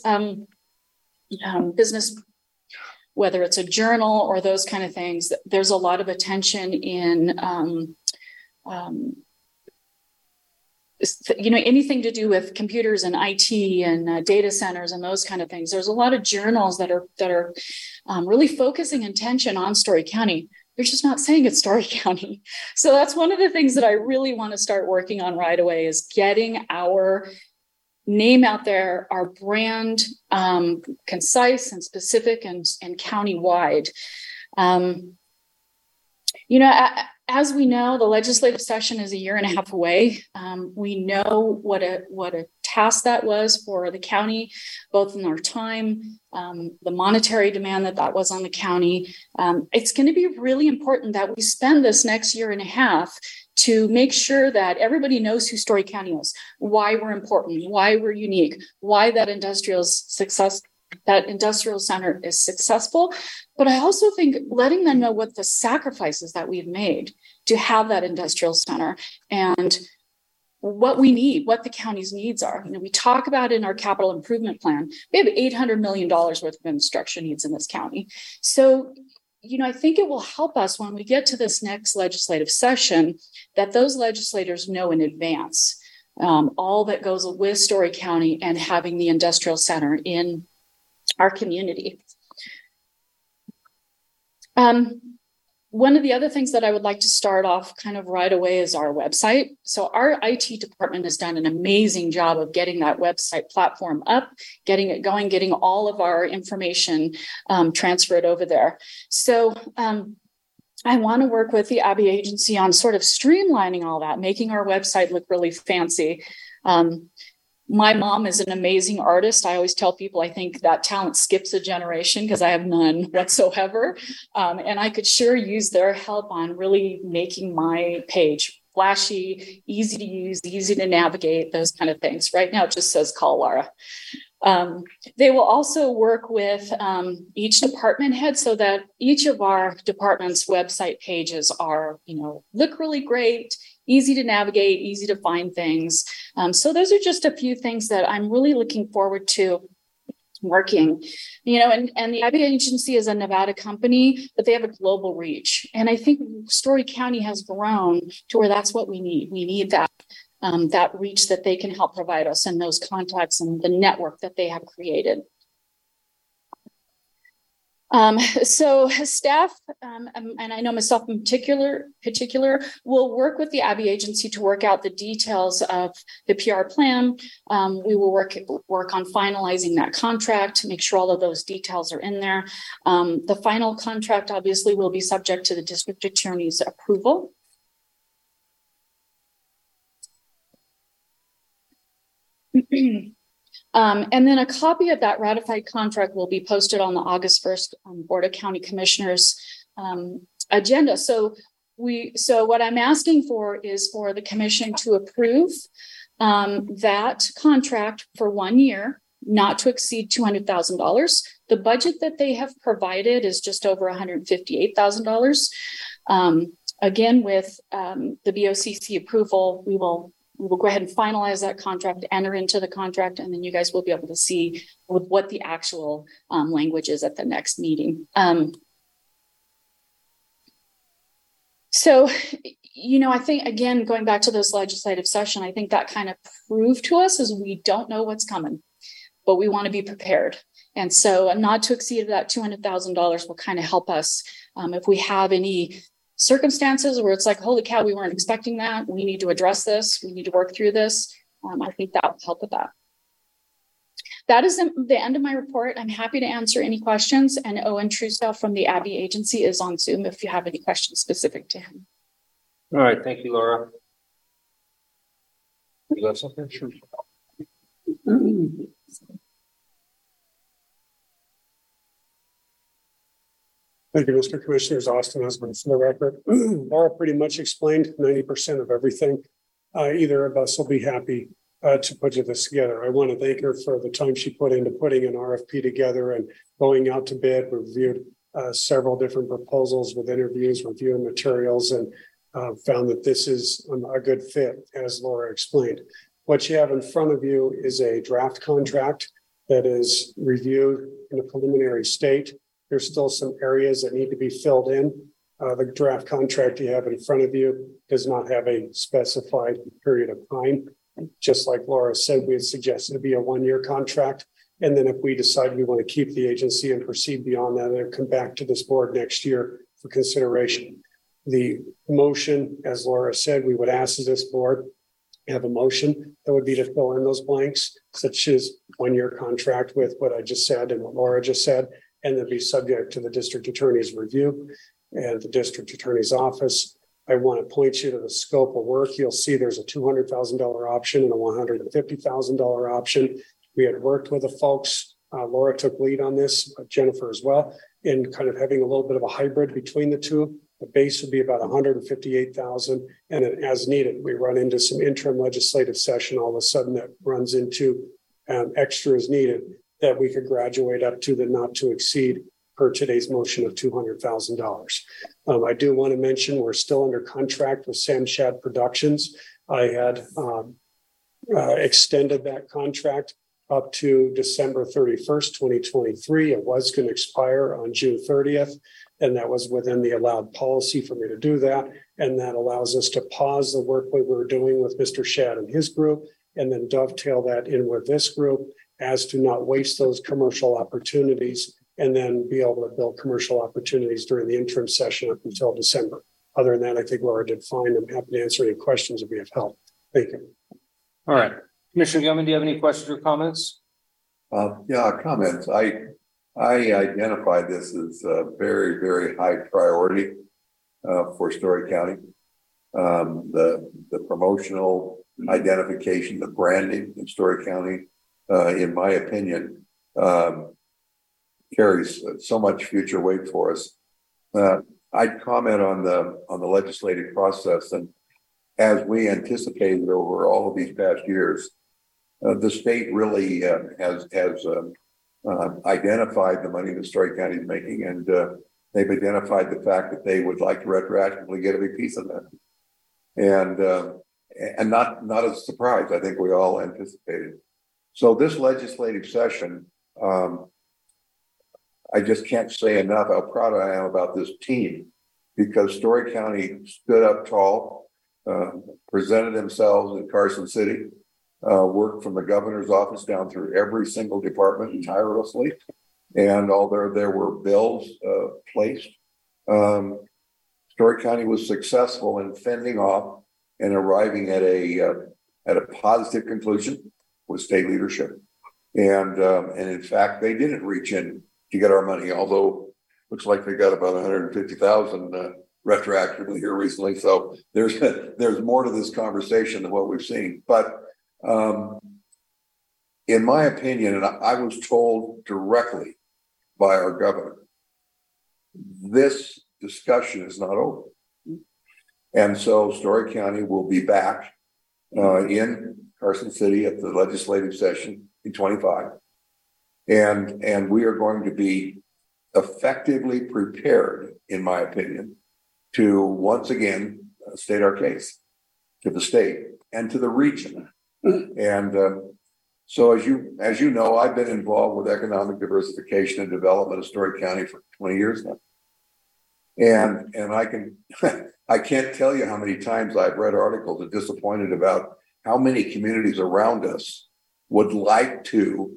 whether it's a journal or those kind of things. There's a lot of attention in, anything to do with computers and IT and data centers and those kind of things. There's a lot of journals that are really focusing attention on Story County. They're just not saying it's Story County. So that's one of the things that I really want to start working on right away, is getting our name out there, our brand concise and specific and county-wide. As we know, the legislative session is 1.5 years away. We know what a task that was for the county, both in our time, the monetary demand that was on the county. It's going to be really important that we spend this next 1.5 years to make sure that everybody knows who Story County is, why we're important, why we're unique, why that industrial center is successful. But I also think letting them know what the sacrifices that we've made to have that industrial center and what we need, what the county's needs are. We talk about in our capital improvement plan, we have $800 million worth of infrastructure needs in this county. So, I think it will help us when we get to this next legislative session that those legislators know in advance all that goes with Story County and having the industrial center in our community. One of the other things that I would like to start off kind of right away is our website. So our IT department has done an amazing job of getting that website platform up, getting it going, getting all of our information transferred over there. So I want to work with the Abbey Agency on sort of streamlining all that, making our website look really fancy. My mom is an amazing artist. I always tell people I think that talent skips a generation because I have none whatsoever. And I could sure use their help on really making my page flashy, easy to use, easy to navigate, those kind of things. Right now, it just says call Laura. They will also work with each department head so that each of our department's website pages are, look really great, easy to navigate, easy to find things. So those are just a few things that I'm really looking forward to working, and the IBA agency is a Nevada company, but they have a global reach. And I think Story County has grown to where that's what we need. We need that reach that they can help provide us and those contacts and the network that they have created. So staff, and I know myself in particular, will work with the Abbey agency to work out the details of the PR plan. We will work on finalizing that contract to make sure all of those details are in there. The final contract obviously will be subject to the district attorney's approval. And then a copy of that ratified contract will be posted on the August 1st Board of County Commissioners agenda. So what I'm asking for is for the commission to approve that contract for 1 year, not to exceed $200,000. The budget that they have provided is just over $158,000. Again, with the BOCC approval, we will go ahead and finalize that contract, enter into the contract, and then you guys will be able to see what the actual language is at the next meeting. So, I think, again, going back to this legislative session, I think that kind of proved to us is we don't know what's coming, but we want to be prepared. And so not to exceed that $200,000 will kind of help us if we have any circumstances where it's like, holy cow, we weren't expecting that. We need to address this. We need to work through this. I think that will help with that. That is the end of my report. I'm happy to answer any questions. And Owen Truesdale from the Abbey agency is on Zoom if you have any questions specific to him. All right. Thank you, Laura. You got something? Sure. Thank you, Mr. Commissioners. Austin Husband for the record. Laura pretty much explained 90% of everything. Either of us will be happy to put this together. I want to thank her for the time she put into putting an RFP together and going out to bid. We reviewed several different proposals with interviews, reviewing materials, and found that this is a good fit, as Laura explained. What you have in front of you is a draft contract that is reviewed in a preliminary state. There's still some areas that need to be filled in. The draft contract you have in front of you does not have a specified period of time. Just like Laura said, we had suggested it be a 1 year contract. And then if we decide we want to keep the agency and proceed beyond that, it'll come back to this board next year for consideration. The motion, as Laura said, we would ask this board have a motion that would be to fill in those blanks, such as 1 year contract with what I just said and what Laura just said, and then be subject to the district attorney's review and the district attorney's office. I want to point you to the scope of work. You'll see there's a $200,000 option and a $150,000 option. We had worked with the folks. Laura took lead on this, Jennifer as well, in kind of having a little bit of a hybrid between the two. The base would be about $158,000, and then as needed, we run into some interim legislative session. All of a sudden, that runs into extra as needed that we could graduate up to the not to exceed per today's motion of $200,000. I do want to mention we're still under contract with Sam Shad Productions. I had extended that contract up to December 31st, 2023. It was going to expire on June 30th, and that was within the allowed policy for me to do that. And that allows us to pause the work we were doing with Mr. Shad and his group, and then dovetail that in with this group as to not waste those commercial opportunities and then be able to build commercial opportunities during the interim session up until December. Other than that, I think Laura did fine. I'm happy to answer any questions if we have help. Thank you. All right. Commissioner Gilman, do you have any questions or comments? Yeah, comments. I identified this as a very, very high priority for Story County. The promotional identification, the branding in Story County, in my opinion, carries so much future weight for us. I'd comment on the legislative process, and as we anticipated over all of these past years, the state really has identified the money that Story County is making, and they've identified the fact that they would like to retroactively get a big piece of that, and not as a surprise. I think we all anticipated. So this legislative session, I just can't say enough how proud I am about this team, because Story County stood up tall, presented themselves in Carson City, worked from the governor's office down through every single department tirelessly, and although there were bills placed, Story County was successful in fending off and arriving at a positive conclusion with state leadership, and in fact they didn't reach in to get our money, although looks like they got about 150,000 retroactively here recently. So there's more to this conversation than what we've seen. But in my opinion, and I was told directly by our governor, this discussion is not over. And so Story County will be back in Carson City at the legislative session in 25. And we are going to be effectively prepared, in my opinion, to once again state our case to the state and to the region. And so as you know, I've been involved with economic diversification and development of Story County for 20 years now. And I can't tell you how many times I've read articles and disappointed about how many communities around us would like to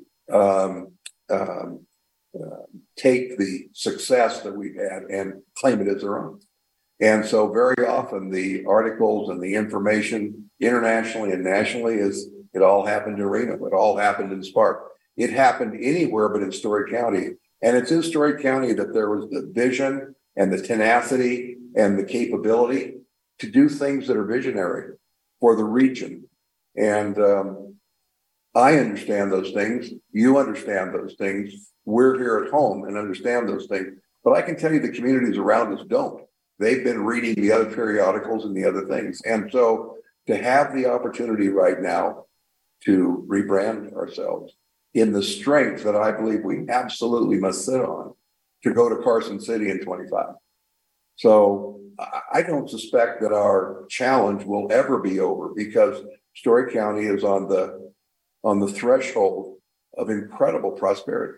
take the success that we've had and claim it as their own. And so very often the articles and the information internationally and nationally is it all happened in Reno, it all happened in Spark. It happened anywhere but in Story County. And it's in Story County that there was the vision and the tenacity and the capability to do things that are visionary for the region. And I understand those things. You understand those things. We're here at home and understand those things. But I can tell you the communities around us don't. They've been reading the other periodicals and the other things. And so to have the opportunity right now to rebrand ourselves in the strength that I believe we absolutely must sit on to go to Carson City in 25. So I don't suspect that our challenge will ever be over, because Story County is on the threshold of incredible prosperity.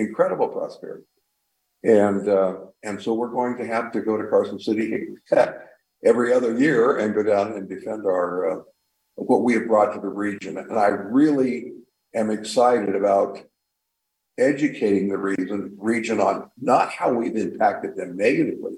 And so we're going to have to go to Carson City every other year and go down and defend our what we have brought to the region. And I really am excited about educating the region on not how we've impacted them negatively,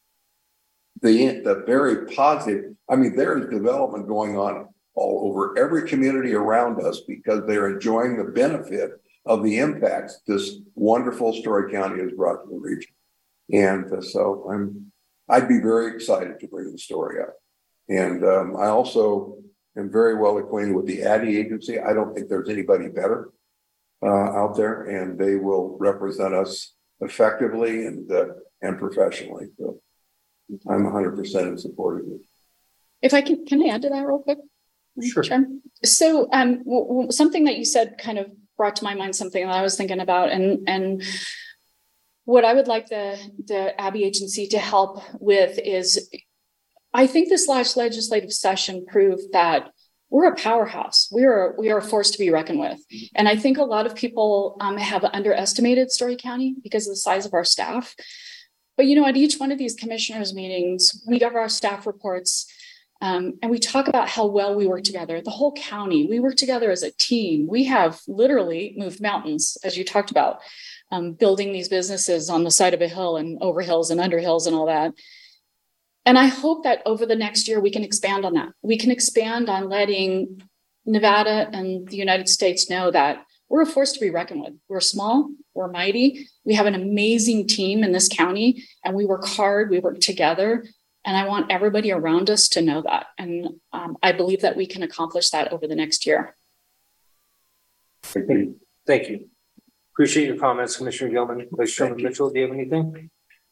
the very positive. I mean, there is development going on all over every community around us because they're enjoying the benefit of the impacts this wonderful Story County has brought to the region. And so I'd be very excited to bring the story up. And I also am very well acquainted with the Addy agency. I don't think there's anybody better out there, and they will represent us effectively and professionally. So I'm 100% in support of it. If I can I add to that real quick? Sure. So something that you said kind of brought to my mind something that I was thinking about, and what I would like the Abbey agency to help with is, I think this last legislative session proved that we're a powerhouse. We are a force to be reckoned with. And I think a lot of people have underestimated Story County because of the size of our staff. But, at each one of these commissioners meetings, we give our staff reports and we talk about how well we work together. The whole county, we work together as a team. We have literally moved mountains, as you talked about, building these businesses on the side of a hill and over hills and under hills and all that. And I hope that over the next year, we can expand on that. We can expand on letting Nevada and the United States know that we're a force to be reckoned with. We're small, we're mighty. We have an amazing team in this county, and we work hard, we work together. And I want everybody around us to know that. And I believe that we can accomplish that over the next year. Thank you. Appreciate your comments, Commissioner Gilman. Vice Chairman Mitchell, do you have anything?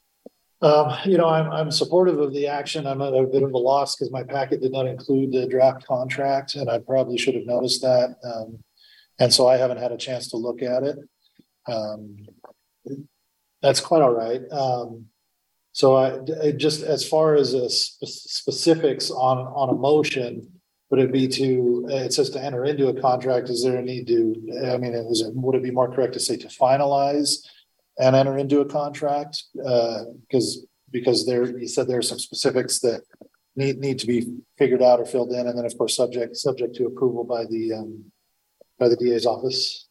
I'm supportive of the action. I'm at a bit of a loss because my packet did not include the draft contract, and I probably should have noticed that. And so I haven't had a chance to look at it. That's quite all right. So I just, as far as specifics on a motion, would it be it says to enter into a contract? Is there a need to, would it be more correct to say to finalize and enter into a contract? Because you said there are some specifics that need to be figured out or filled in, and then of course subject to approval by the DA's office.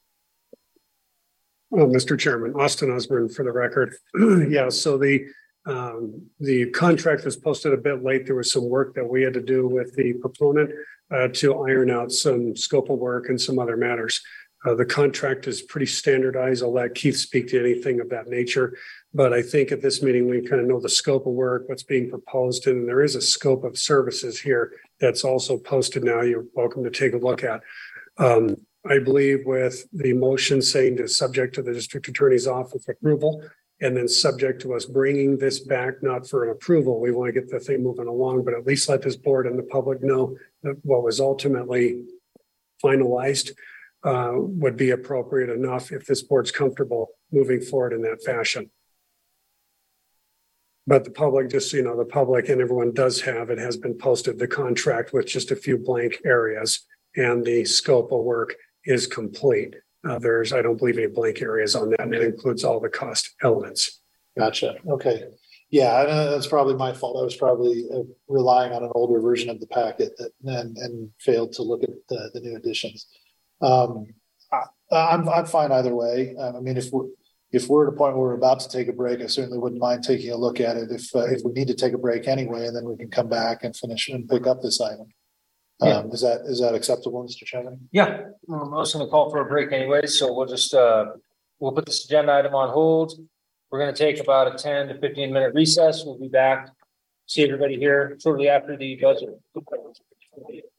Well, Mr. Chairman, Austin Osborne for the record. Yeah, so the contract was posted a bit late. There was some work that we had to do with the proponent to iron out some scope of work and some other matters. The contract is pretty standardized. I'll let Keith speak to anything of that nature. But I think at this meeting, we kind of know the scope of work, what's being proposed, and there is a scope of services here that's also posted now. You're welcome to take a look at. I believe with the motion saying to subject to the district attorney's office approval, and then subject to us bringing this back, not for an approval, we want to get the thing moving along, but at least let this board and the public know that what was ultimately finalized would be appropriate enough if this board's comfortable moving forward in that fashion. But the public, just so you know, the public and everyone does have, it has been posted, the contract with just a few blank areas, and the scope of work is complete. There's, I don't believe, any blank areas on that, and it includes all the cost elements. Gotcha. Okay. Yeah, that's probably my fault. I was probably relying on an older version of the packet and failed to look at the new additions. I'm fine either way. I mean, if we're at a point where we're about to take a break, I certainly wouldn't mind taking a look at it. If we need to take a break anyway, and then we can come back and finish and pick up this item. Yeah. Is that acceptable, Mr. Chairman? Yeah, I'm also going to call for a break anyway, so we'll just we'll put this agenda item on hold. We're going to take about a 10 to 15 minute recess. We'll be back. See everybody here shortly after the budget.